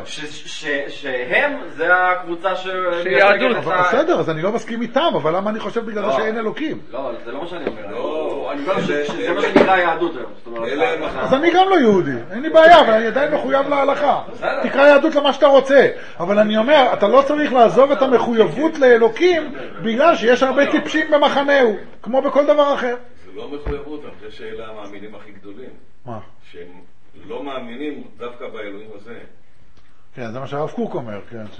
שהם, זה הקבוצה ש... שיהדות. בסדר, אז אני לא מסכים איתם, אבל למה אני חושב בגלל זה שאין אלוקים? לא, זה לא מה שאני אומר. אני אומר שזה מה שנקרא יהדות היום. אז אני גם לא יהודי, אין לי בעיה, אבל אני עדיין מחויב להלכה. תקרא יהדות למה שאתה רוצה. אבל אני אומר, אתה לא צריך לעזוב את המחויבות לאלוקים בגלל שיש הרבה טיפשים במחנהו, כמו בכל דבר אחר. זה לא מחויבות, אני חושב שאלה המאמינים הכי גדולים. מה? שהם לא מאמינים דווקא באלוהים הזה. כן, זה מה שהרב קוק אומר, כן, ש...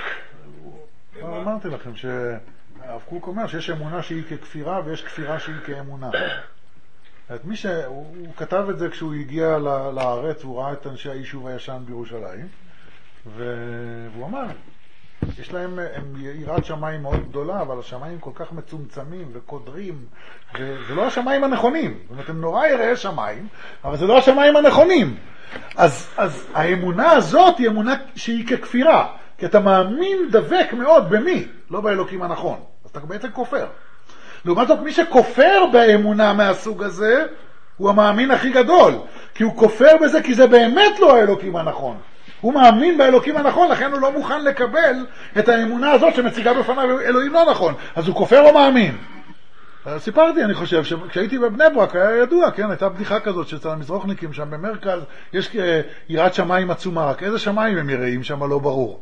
אמרתי לכם שהרב קוק אומר שיש אמונה שהיא ככפירה ויש כפירה שהיא כאמונה. את מי ש... הוא כתב את זה כשהוא הגיע לארץ, הוא ראה את אנשי היישוב הישן בירושלים, והוא אמר, יש להם יראת שמיים מאוד גדולה, אבל השמיים כל כך מצומצמים וקודרים, וזה לא השמיים הנכונים. זאת אומרת, הם נורא יראי שמיים, אבל זה לא השמיים הנכונים. אז, אז האמונה הזאת היא אמונה שהיא ככפירה, כי אתה מאמין דבק מאוד במי, לא באלוקים הנכון. אז אתה בעצם כופר. לעומת זאת, מי שכופר באמונה מהסוג הזה, הוא המאמין הכי גדול. כי הוא כופר בזה, כי זה באמת לא האלוקים הנכון. הוא מאמין באלוקים הנכון, לכן הוא לא מוכן לקבל את האמונה הזאת שמציגה בפניו אלוהים לא נכון. אז הוא כופר או מאמין? סיפרתי, אני חושב, כשהייתי בבני ברק היה ידוע, כן, הייתה בדיחה כזאת שאצל המזרוחניקים שם במרכז, יש יראת שמיים עצומה, רק איזה שמיים הם יראים שם לא ברור.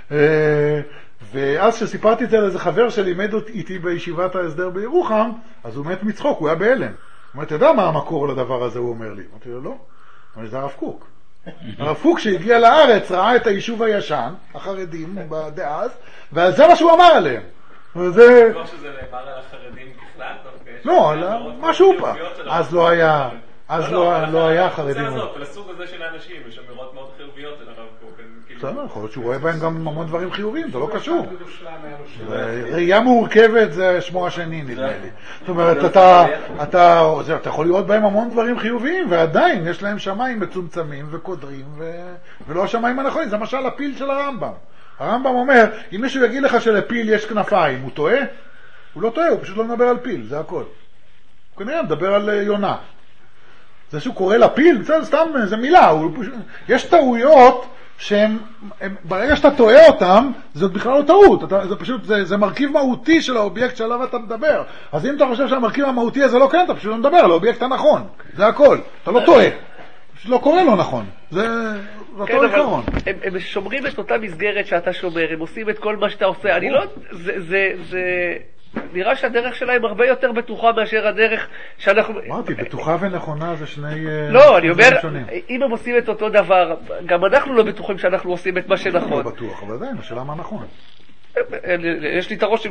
ואז שסיפרתי את זה לאיזה חבר שלימד איתי בישיבת ההסדר בירוחם, אז הוא מת מצחוק, הוא היה בהלם. הוא אומר, אתה יודע מה המקור לדבר הזה, הוא אומר לי. אמרתי לו, לא. אבל זה הרב קוק. הרב קוק שהגיע לארץ ראה את היישוב הישן, החרדים בדאז, וזה מה שהוא אמר עליהם. וזה... לא שזה נאמר על החרדים בכלל? לא, משהו פעם. אז לא היה, אז לא היה חרדים. זה הזאת, לסוג הזה של האנשים, יש אמירות מאוד חיוביות של הרב קוק. בסדר, יכול להיות שהוא רואה בהם גם המון דברים חיוביים, זה לא קשור. ראייה מורכבת זה שמו השני, נדמה לי. זאת אומרת, אתה יכול לראות בהם המון דברים חיוביים, ועדיין יש להם שמיים מצומצמים וקודרים, ולא השמיים הנכונים. זה משל הפיל של הרמב"ם. הרמב"ם אומר, אם מישהו יגיד לך שלפיל יש כנפיים, הוא טועה? הוא לא טועה, הוא פשוט לא מדבר על פיל, זה הכל. הוא כנראה מדבר על יונה. זה שהוא קורא לפיל, זה סתם, זה מילה. יש טעויות שהם, הם, ברגע שאתה טועה אותם, זאת בכלל לא טעות. אתה, זה פשוט, זה, זה מרכיב מהותי של האובייקט שעליו אתה מדבר. אז אם אתה חושב שהמרכיב המהותי הזה לא כן, אתה פשוט לא מדבר על האובייקט הנכון. זה הכל. אתה לא טועה. פשוט לא קורא לא נכון. זה... כן, אבל הם, הם שומרים את אותה מסגרת שאתה שומר, הם עושים את כל מה שאתה עושה. אני לא... זה... זה, זה... נראה שהדרך שלהם הרבה יותר בטוחה מאשר הדרך שאנחנו... אמרתי, בטוחה ונכונה זה שני... לא, אני אומר, אם הם עושים את אותו דבר, גם אנחנו לא בטוחים שאנחנו עושים את מה שנכון. לא בטוח, אבל עדיין, השאלה מה נכון. יש לי את הרושם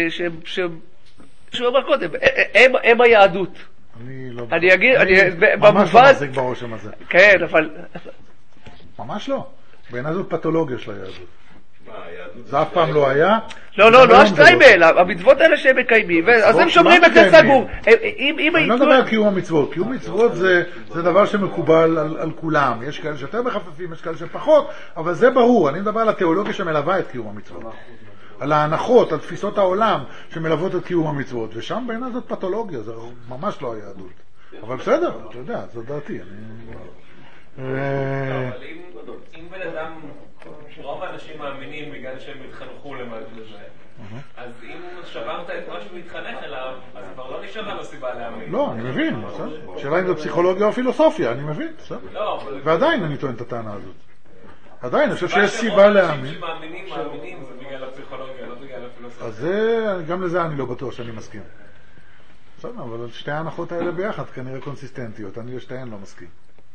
שהוא אומר קודם, הם היהדות. אני לא... אני אגיד, ממש לא מחזיק ברושם הזה. כן, אבל... ממש לא. בעיניי זאת פתולוגיה של היהדות. זה אף פעם לא היה. לא, לא, לא השתיים האלה, המצוות האלה שהם מקיימים, אז הם שומרים את זה סגור. אני לא מדבר על קיום המצוות, קיום מצוות זה דבר שמקובל על כולם, יש כאלה שיותר מחפפים, יש כאלה שפחות, אבל זה ברור, אני מדבר על התיאולוגיה שמלווה את קיום המצוות, על ההנחות, על תפיסות העולם שמלוות את קיום המצוות, ושם בעיניי זאת פתולוגיה, זה ממש לא היהדות. אבל בסדר, אתה יודע, זו דעתי. אבל אם בן אדם... רוב האנשים מאמינים בגלל שהם התחנכו למעט לזה. אז אם שברת את מה שהוא מתחנך אליו, אז כבר לא נשארה לו סיבה להאמין. לא, אני מבין. שאלה אם זה פסיכולוגיה או פילוסופיה, אני מבין. ועדיין אני טוען את הטענה הזאת. עדיין, אני חושב שיש סיבה להאמין. אנשים שמאמינים, מאמינים, זה בגלל הפסיכולוגיה, לא בגלל הפילוסופיה. אז גם לזה אני לא בטוח שאני מסכים. בסדר, אבל שתי ההנחות האלה ביחד כנראה קונסיסטנטיות. אני לשתיהן לא מסכים.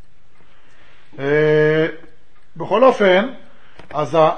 בכל אופן, אז ה...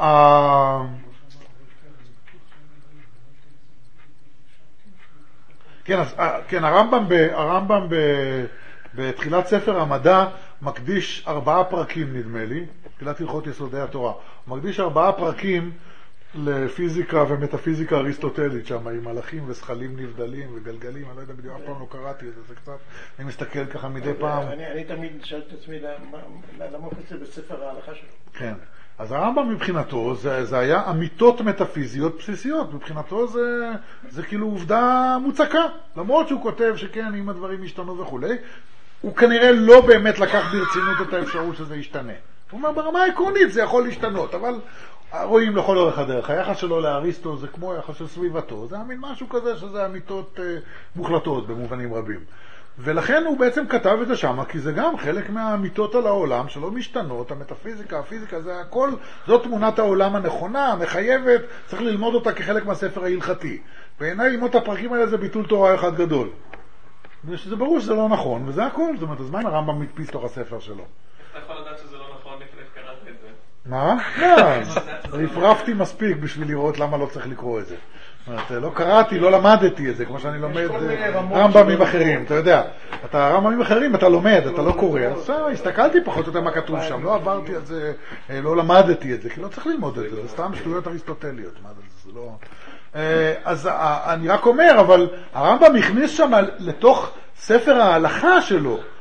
כן, אז, כן, הרמב"ם, ב, הרמב"ם ב, בתחילת ספר המדע מקדיש ארבעה פרקים, נדמה לי, תחילת הלכות יסודי התורה. הוא מקדיש ארבעה פרקים לפיזיקה ומטאפיזיקה אריסטוטלית שם, עם מלאכים ושכלים נבדלים וגלגלים, אני לא יודע בדיוק, אף פעם לא קראתי את זה, זה קצת, אני מסתכל ככה מדי פעם. אני, אני תמיד שאלת את עצמי למה הוא כזה בספר ההלכה שלו. כן. אז הרמב"ם מבחינתו, זה, זה היה אמיתות מטאפיזיות בסיסיות, מבחינתו זה, זה כאילו עובדה מוצקה, למרות שהוא כותב שכן, אם הדברים ישתנו וכו', הוא כנראה לא באמת לקח ברצינות את האפשרות שזה ישתנה. הוא אומר, ברמה העקרונית זה יכול להשתנות, אבל רואים לכל אורך הדרך, היחס שלו לאריסטו זה כמו היחס של סביבתו, זה אמין משהו כזה שזה אמיתות אה, מוחלטות במובנים רבים. ולכן הוא בעצם כתב את זה שם, כי זה גם חלק מהאמיתות על העולם שלא משתנות, המטאפיזיקה, הפיזיקה, זה הכל, זאת תמונת העולם הנכונה, המחייבת, צריך ללמוד אותה כחלק מהספר ההלכתי. בעיניי ללמוד את הפרקים האלה זה ביטול תורה אחד גדול. זה ברור שזה לא נכון, וזה הכל, זאת אומרת, אז מה אם הרמב"ם מדפיס תוך הספר שלו? איך אתה יכול לדעת שזה לא נכון לפני שקראתי את זה? מה? לא, הפרפתי מספיק בשביל לראות למה לא צריך לקרוא את זה. לא קראתי, לא למדתי את זה, כמו שאני לומד רמב"מים אחרים, אתה יודע. אתה רמב"מים אחרים, אתה לומד, אתה לא קורא. אז הסתכלתי פחות או יותר מה כתוב שם, לא עברתי את זה, לא למדתי את זה, כי לא צריך ללמוד את זה, זה סתם שטויות אריסטוטליות. זה לא... אז אני רק אומר, אבל הרמב"ם הכניס שם לתוך ספר ההלכה שלו,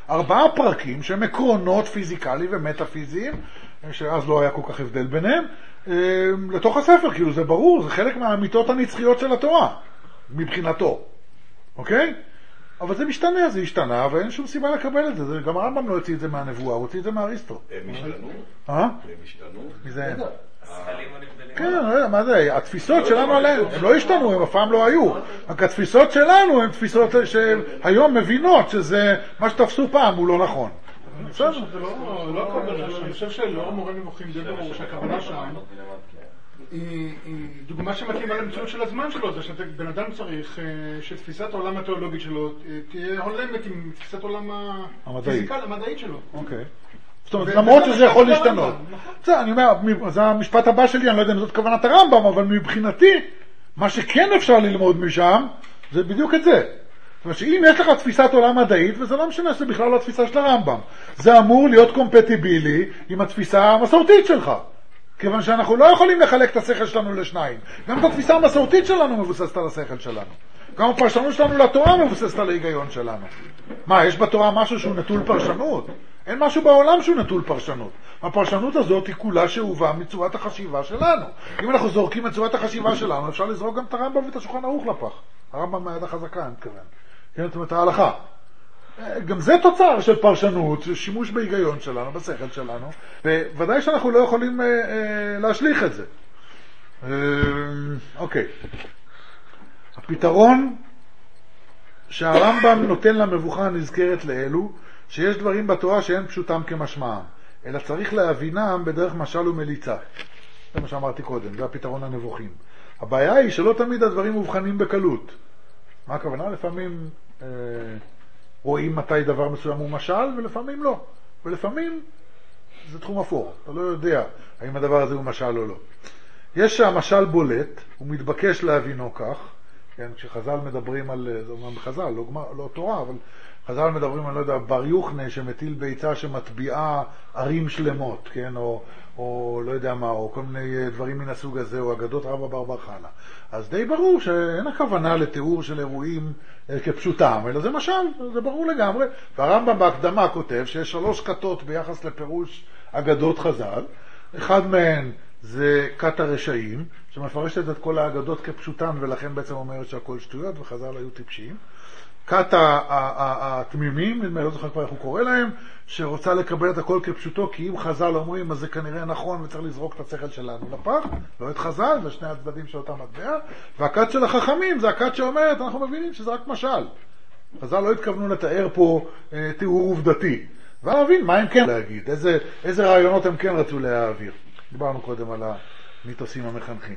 ארבעה פרקים שהם עקרונות פיזיקליים ומטאפיזיים, שאז לא היה כל כך הבדל ביניהם, לתוך הספר, כאילו זה ברור, זה חלק מהאמיתות הנצחיות של התורה, מבחינתו, אוקיי? אבל זה משתנה, זה השתנה, ואין שום סיבה לקבל את זה, גם הרמב"ם לא הוציא את זה מהנבואה, הוא הוציא את זה מהאריסטו. הם השתנו? אה? הם השתנו? מי זה הם? השכלים הנבדלים. כן, לא יודע, מה זה? התפיסות שלנו עליהם, הם לא השתנו, הם אף פעם לא היו. רק התפיסות שלנו הן תפיסות שהיום מבינות שזה, מה שתפסו פעם הוא לא נכון. אני חושב שזה לא הכוונה, אני חושב שלא מורה נבוכים די ברור שהכוונה שלהם היא דוגמה שמתאימה למציאות של הזמן שלו, זה שבן אדם צריך שתפיסת העולם התיאולוגית שלו תהיה הולמת עם תפיסת עולם הפיזיקל, המדעית שלו. אוקיי. זאת אומרת, למרות שזה יכול להשתנות. זה, אני אומר, זה המשפט הבא שלי, אני לא יודע אם זאת כוונת הרמב"ם, אבל מבחינתי, מה שכן אפשר ללמוד משם, זה בדיוק את זה. זאת אומרת שאם יש לך תפיסת עולם מדעית, וזה לא משנה שזה בכלל לא התפיסה של הרמב"ם, זה אמור להיות קומפטיבילי עם התפיסה המסורתית שלך. כיוון שאנחנו לא יכולים לחלק את השכל שלנו לשניים. גם את התפיסה המסורתית שלנו מבוססת על השכל שלנו. גם הפרשנות שלנו לתורה מבוססת על ההיגיון שלנו. מה, יש בתורה משהו שהוא נטול פרשנות? אין משהו בעולם שהוא נטול פרשנות. הפרשנות הזאת היא כולה שאובה מצורת החשיבה שלנו. אם אנחנו זורקים את צורת החשיבה שלנו, אפשר לזרוק גם את הרמב"ם ואת השולחן ערוך לפח. הרמב"ם מהיד החזקה, אני מתכוון. כן, זאת אומרת, ההלכה. גם זה תוצר של פרשנות, שימוש בהיגיון שלנו, בשכל שלנו, וודאי שאנחנו לא יכולים אה, אה, להשליך את זה. אה, אוקיי. הפתרון שהרמב"ם נותן למבוכה הנזכרת לאלו, שיש דברים בתורה שאין פשוטם כמשמעם, אלא צריך להבינם בדרך משל ומליצה. זה מה שאמרתי קודם, זה הפתרון הנבוכים. הבעיה היא שלא תמיד הדברים מובחנים בקלות. מה הכוונה? לפעמים אה, רואים מתי דבר מסוים הוא משל, ולפעמים לא. ולפעמים זה תחום אפור. אתה לא יודע האם הדבר הזה הוא משל או לא. יש שהמשל בולט, הוא מתבקש להבינו כך, כן, כשחז"ל מדברים על, זה אומנם בחז"ל, לא, לא תורה, אבל חז"ל מדברים על, לא יודע, בר יוחנן שמטיל ביצה שמטביעה ערים שלמות, כן, או, או לא יודע מה, או כל מיני דברים מן הסוג הזה, או אגדות רבא בר בר חנה. אז די ברור שאין הכוונה לתיאור של אירועים אה, כפשוטם, אלא זה משל, זה ברור לגמרי. והרמב"ם בהקדמה כותב שיש שלוש כתות ביחס לפירוש אגדות חז"ל, אחד מהן זה כת הרשעים, שמפרשת את כל האגדות כפשוטן, ולכן בעצם אומרת שהכל שטויות, וחז"ל היו טיפשים. כת התמימים, אני לא זוכר כבר איך הוא קורא להם, שרוצה לקבל את הכל כפשוטו, כי אם חז"ל אומרים, אז זה כנראה נכון, וצריך לזרוק את השכל שלנו לפח, לא את חז"ל, זה שני הצדדים של אותה מטבע. והכת של החכמים, זה הכת שאומרת, אנחנו מבינים שזה רק משל. חז"ל לא התכוונו לתאר פה אה, תיאור עובדתי. ולהבין מה הם כן להגיד, איזה, איזה רעיונות הם כן רצו להעביר. דיברנו קודם על המיתוסים המחנכים.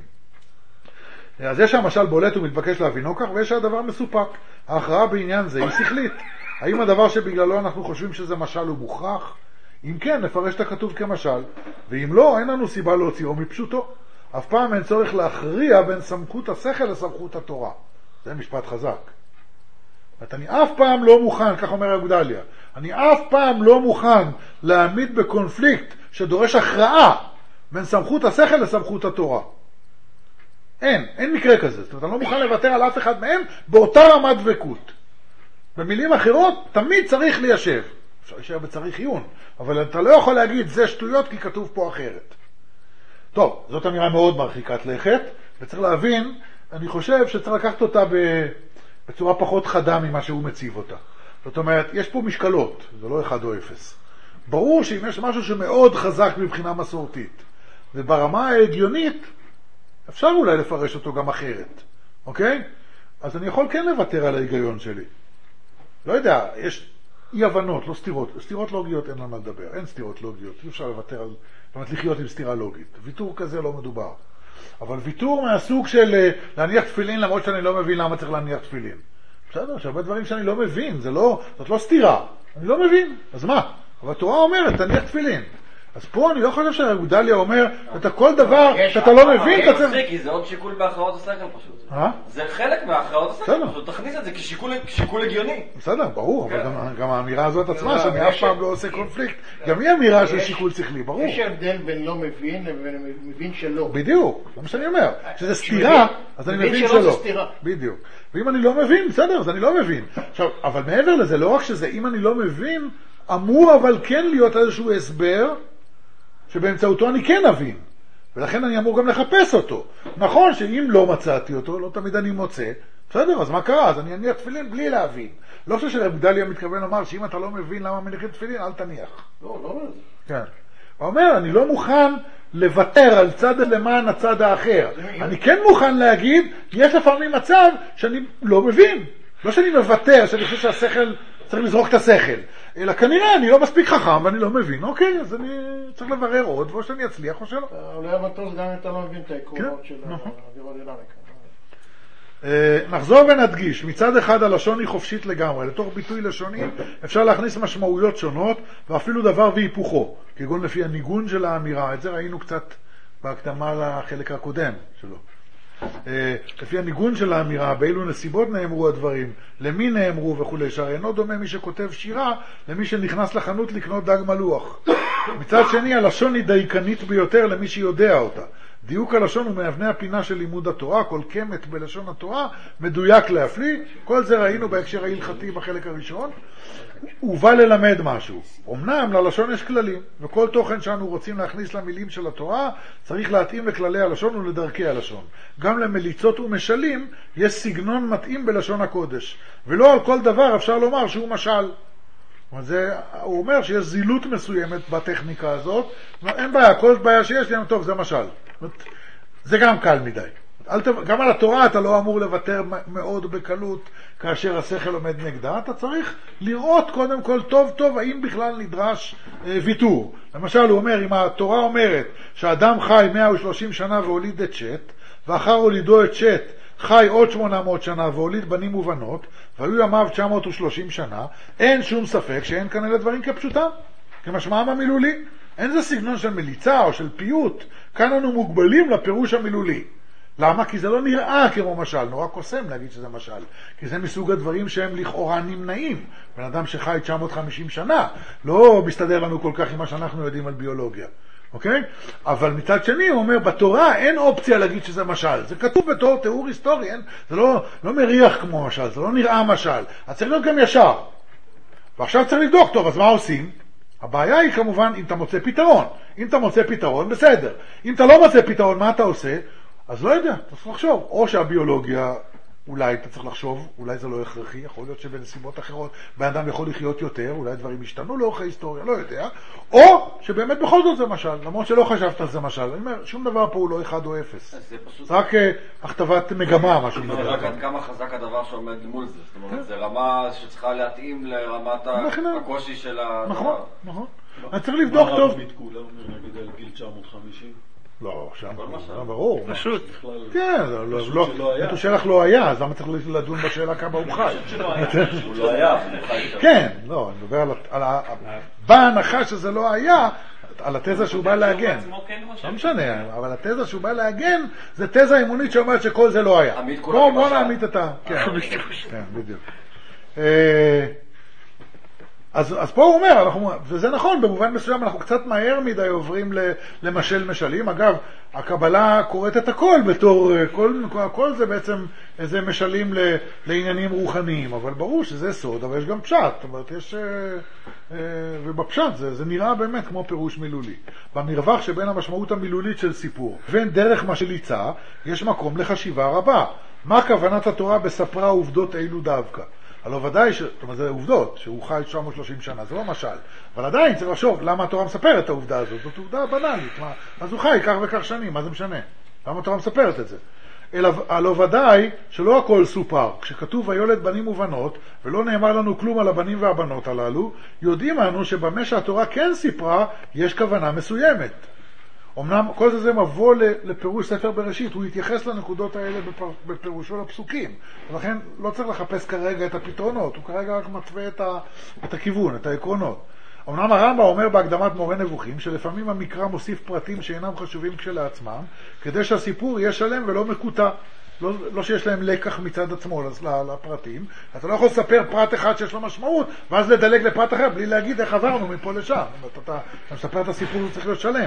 אז יש שהמשל בולט ומתבקש להבינו כך, ויש שהדבר מסופק. ההכרעה בעניין זה היא שכלית. האם הדבר שבגללו אנחנו חושבים שזה משל הוא מוכרח? אם כן, נפרש את הכתוב כמשל, ואם לא, אין לנו סיבה להוציאו מפשוטו. אף פעם אין צורך להכריע בין סמכות השכל לסמכות התורה. זה משפט חזק. אני אף פעם לא מוכן, כך אומר הגודליה, אני אף פעם לא מוכן להעמיד בקונפליקט שדורש הכרעה בין סמכות השכל לסמכות התורה. אין, אין מקרה כזה. זאת אומרת, אני לא מוכן לוותר על אף אחד מהם באותה רמת דבקות. במילים אחרות, תמיד צריך ליישב. אפשר להישאר בצריך עיון, אבל אתה לא יכול להגיד, זה שטויות כי כתוב פה אחרת. טוב, זאת אמירה מאוד מרחיקת לכת, וצריך להבין, אני חושב שצריך לקחת אותה בצורה פחות חדה ממה שהוא מציב אותה. זאת אומרת, יש פה משקלות, זה לא אחד או אפס. ברור שאם יש משהו שמאוד חזק מבחינה מסורתית, וברמה ההגיונית, אפשר אולי לפרש אותו גם אחרת, אוקיי? אז אני יכול כן לוותר על ההיגיון שלי. לא יודע, יש אי הבנות, לא סתירות. סתירות לוגיות אין לנו לדבר, אין סתירות לוגיות. אי אפשר לוותר על, זאת אומרת, לחיות עם סתירה לוגית. ויתור כזה לא מדובר. אבל ויתור מהסוג של להניח תפילין, למרות שאני לא מבין למה צריך להניח תפילין. בסדר, יש הרבה דברים שאני לא מבין, זה לא, זאת לא סתירה. אני לא מבין, אז מה? אבל התורה אומרת, תניח תפילין. אז פה אני לא חושב שהרב אומר, אתה כל דבר שאתה לא מבין, אתה צריך... כי זה עוד שיקול בהכרעות השכל פשוט. אה? זה חלק מההכרעות השכל, פשוט תכניס את זה כשיקול הגיוני. בסדר, ברור, אבל גם האמירה הזאת עצמה, שאני אף פעם לא עושה קונפליקט, גם היא אמירה של שיקול שכלי, ברור. יש הבדל בין לא מבין לבין מבין שלא. בדיוק, זה מה שאני אומר. שזה סתירה, אז אני מבין שלא. בדיוק. ואם אני לא מבין, בסדר, אז אני לא מבין. עכשיו, אבל מעבר לזה, לא רק שזה, אם אני לא מבין, אמור אבל כן להיות איזשהו הסבר, שבאמצעותו אני כן אבין. ולכן אני אמור גם לחפש אותו. נכון שאם לא מצאתי אותו, לא תמיד אני מוצא, בסדר, אז מה קרה? אז אני אניח תפילין בלי להבין. לא חושב שרב גדליה מתכוון לומר שאם אתה לא מבין למה מניחים תפילין, אל תניח. לא, לא. כן. הוא אומר, אני לא מוכן לוותר על צד למען הצד האחר. אני כן מוכן להגיד, יש לפעמים מצב שאני לא מבין. לא שאני מוותר, שאני חושב שהשכל, צריך לזרוק את השכל. אלא כנראה אני לא מספיק חכם ואני לא מבין. אוקיי, אז אני צריך לברר עוד, או שאני אצליח או שלא. אולי המטוס גם אם אתה לא מבין את העקרונות של האווירודינמיקה. נחזור ונדגיש, מצד אחד הלשון היא חופשית לגמרי, לתוך ביטוי לשוני אפשר להכניס משמעויות שונות ואפילו דבר והיפוכו, כגון לפי הניגון של האמירה, את זה ראינו קצת בהקדמה לחלק הקודם שלו. לפי הניגון של האמירה, באילו נסיבות נאמרו הדברים, למי נאמרו וכו', שהרי אינו דומה מי שכותב שירה למי שנכנס לחנות לקנות דג מלוח. מצד שני הלשון היא דייקנית ביותר למי שיודע אותה. דיוק הלשון הוא מאבני הפינה של לימוד התורה, כל קמת בלשון התורה מדויק להפליא, כל זה ראינו בהקשר ההלכתי בחלק הראשון, הוא בא ללמד משהו. אמנם ללשון יש כללים, וכל תוכן שאנו רוצים להכניס למילים של התורה צריך להתאים לכללי הלשון ולדרכי הלשון. גם למליצות ומשלים יש סגנון מתאים בלשון הקודש, ולא על כל דבר אפשר לומר שהוא משל. זה, הוא אומר שיש זילות מסוימת בטכניקה הזאת, אין בעיה, כל בעיה שיש לי, טוב, זה משל. זה גם קל מדי. גם על התורה אתה לא אמור לוותר מאוד בקלות כאשר השכל עומד נגדה, אתה צריך לראות קודם כל טוב טוב האם בכלל נדרש אה, ויתור. למשל הוא אומר, אם התורה אומרת שאדם חי מאה ושלושים שנה והוליד את שת, ואחר הולידו את שת חי עוד שמונה מאות שנה והוליד בנים ובנות, והיו ימיו תשע מאות ושלושים שנה, אין שום ספק שאין כאן אלה דברים כפשוטם, כמשמעם המילולי. אין זה סגנון של מליצה או של פיוט, כאן אנו מוגבלים לפירוש המילולי. למה? כי זה לא נראה כמו משל, נורא קוסם להגיד שזה משל, כי זה מסוג הדברים שהם לכאורה נמנעים. בן אדם שחי תשע מאות וחמישים שנה, לא מסתדר לנו כל כך עם מה שאנחנו יודעים על ביולוגיה. אוקיי? אבל מצד שני הוא אומר, בתורה אין אופציה להגיד שזה משל. זה כתוב בתור תיאור היסטורי, אין, זה לא, לא מריח כמו משל, זה לא נראה משל. אז צריך להיות גם ישר. ועכשיו צריך לבדוק, טוב, אז מה עושים? הבעיה היא כמובן אם אתה מוצא פתרון. אם אתה מוצא פתרון, בסדר. אם אתה לא מוצא פתרון, מה אתה עושה? אז לא יודע, אתה צריך לחשוב. או שהביולוגיה, אולי אתה צריך לחשוב, אולי זה לא הכרחי, יכול להיות שבנסיבות אחרות באדם יכול לחיות יותר, אולי דברים השתנו לאורך ההיסטוריה, לא יודע. או שבאמת בכל זאת זה משל, למרות שלא חשבת על זה משל. אני אומר, שום דבר פה הוא לא אחד או אפס. זה פשוט... רק הכתבת מגמה, משהו מדבר. זה רק עד כמה חזק הדבר שעומד מול זה. זאת אומרת, זה רמה שצריכה להתאים לרמת הקושי של ה... נכון, נכון. אני צריך לבדוק טוב. מה הרב מתקולה אומר נגיד על גיל תשע מאות וחמישים? לא, שם זה ברור. פשוט. כן, מתושלח לא היה, אז למה צריך לדון בשאלה כמה הוא חי? הוא לא היה, הוא חי שם. כן, לא, אני מדבר על... בהנחה שזה לא היה, על התזה שהוא בא להגן. לא משנה, אבל התזה שהוא בא להגן, זה תזה אימונית שאומרת שכל זה לא היה. בוא נעמיד את ה... כן, בדיוק. אז, אז פה הוא אומר, אנחנו, וזה נכון, במובן מסוים אנחנו קצת מהר מדי עוברים למשל משלים. אגב, הקבלה קוראת את הכל בתור, כל, הכל זה בעצם איזה משלים ל, לעניינים רוחניים, אבל ברור שזה סוד, אבל יש גם פשט, זאת אומרת, יש, ובפשט זה, זה נראה באמת כמו פירוש מילולי. במרווח שבין המשמעות המילולית של סיפור ובין דרך משליצה, יש מקום לחשיבה רבה. מה כוונת התורה בספרה עובדות אילו דווקא? הלא ודאי, ש... זאת אומרת, זה עובדות, שהוא חי תשע מאות ושלושים שנה, זה לא משל. אבל עדיין צריך לחשוב למה התורה מספרת את העובדה הזאת. זאת עובדה בנאלית. מה... אז הוא חי כך וכך שנים, מה זה משנה? למה התורה מספרת את זה? אלא הלא ודאי שלא הכל סופר. כשכתוב ויולד בנים ובנות, ולא נאמר לנו כלום על הבנים והבנות הללו, יודעים אנו שבמה שהתורה כן סיפרה, יש כוונה מסוימת. אמנם כל זה זה מבוא לפירוש ספר בראשית, הוא יתייחס לנקודות האלה בפירושו לפסוקים, ולכן לא צריך לחפש כרגע את הפתרונות, הוא כרגע רק מתווה את, ה, את הכיוון, את העקרונות. אמנם הרמב"ם אומר בהקדמת מורה נבוכים, שלפעמים המקרא מוסיף פרטים שאינם חשובים כשלעצמם, כדי שהסיפור יהיה שלם ולא מקוטע. לא, לא שיש להם לקח מצד עצמו לפרטים. אתה לא יכול לספר פרט אחד שיש לו משמעות, ואז לדלג לפרט אחר, בלי להגיד איך עברנו מפה לשם. אתה, אתה, אתה מספר את הסיפור, זה צריך להיות שלם.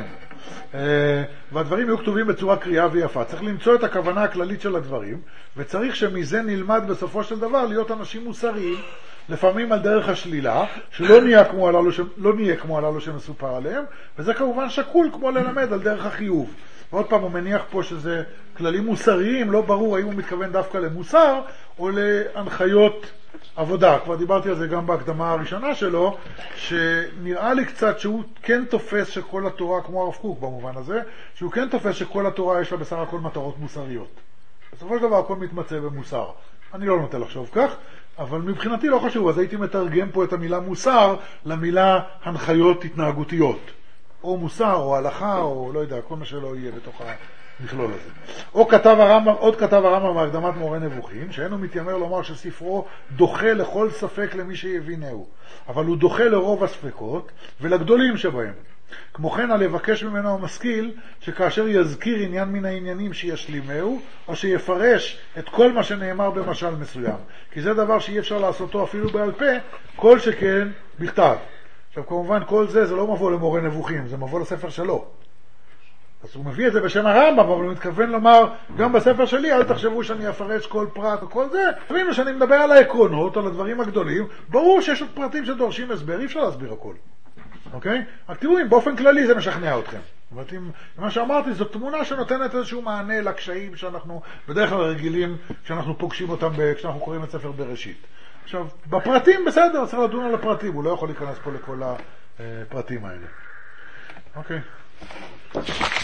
והדברים יהיו כתובים בצורה קריאה ויפה. צריך למצוא את הכוונה הכללית של הדברים, וצריך שמזה נלמד בסופו של דבר להיות אנשים מוסריים, לפעמים על דרך השלילה, שלא נהיה כמו הללו, לא נהיה כמו הללו שמסופר עליהם, וזה כמובן שקול כמו ללמד על דרך החיוב. ועוד פעם הוא מניח פה שזה כללים מוסריים, לא ברור האם הוא מתכוון דווקא למוסר או להנחיות עבודה. כבר דיברתי על זה גם בהקדמה הראשונה שלו, שנראה לי קצת שהוא כן תופס שכל התורה, כמו הרב קוק במובן הזה, שהוא כן תופס שכל התורה יש לה בסך הכל מטרות מוסריות. בסופו של דבר הכל מתמצא במוסר. אני לא נוטה לחשוב כך, אבל מבחינתי לא חשוב, אז הייתי מתרגם פה את המילה מוסר למילה הנחיות התנהגותיות. או מוסר, או הלכה, או לא יודע, כל מה שלא יהיה בתוך המכלול הזה. או כתב הרמב"ם, עוד כתב הרמב"ם בהקדמת מורה נבוכים, שאינו מתיימר לומר שספרו דוחה לכל ספק למי שיבינהו, אבל הוא דוחה לרוב הספקות ולגדולים שבהם. כמו כן, על לבקש ממנו המשכיל, שכאשר יזכיר עניין מן העניינים שישלימהו, או שיפרש את כל מה שנאמר במשל מסוים. כי זה דבר שאי אפשר לעשותו אפילו בעל פה, כל שכן בכתב. עכשיו כמובן כל זה, זה לא מבוא למורה נבוכים, זה מבוא לספר שלו. אז הוא מביא את זה בשם הרמב"ם, אבל הוא מתכוון לומר, גם בספר שלי, אל תחשבו שאני אפרש כל פרט או כל זה. תבינו שאני מדבר על העקרונות, על הדברים הגדולים, ברור שיש עוד פרטים שדורשים הסבר, אי אפשר להסביר הכל. אוקיי? רק תראו אם באופן כללי זה משכנע אתכם. זאת אומרת, אם מה שאמרתי, זו תמונה שנותנת איזשהו מענה לקשיים שאנחנו בדרך כלל רגילים, כשאנחנו פוגשים אותם, כשאנחנו קוראים את ספר בראשית. עכשיו, בפרטים בסדר, צריך לדון על הפרטים, הוא לא יכול להיכנס פה לכל הפרטים האלה. אוקיי.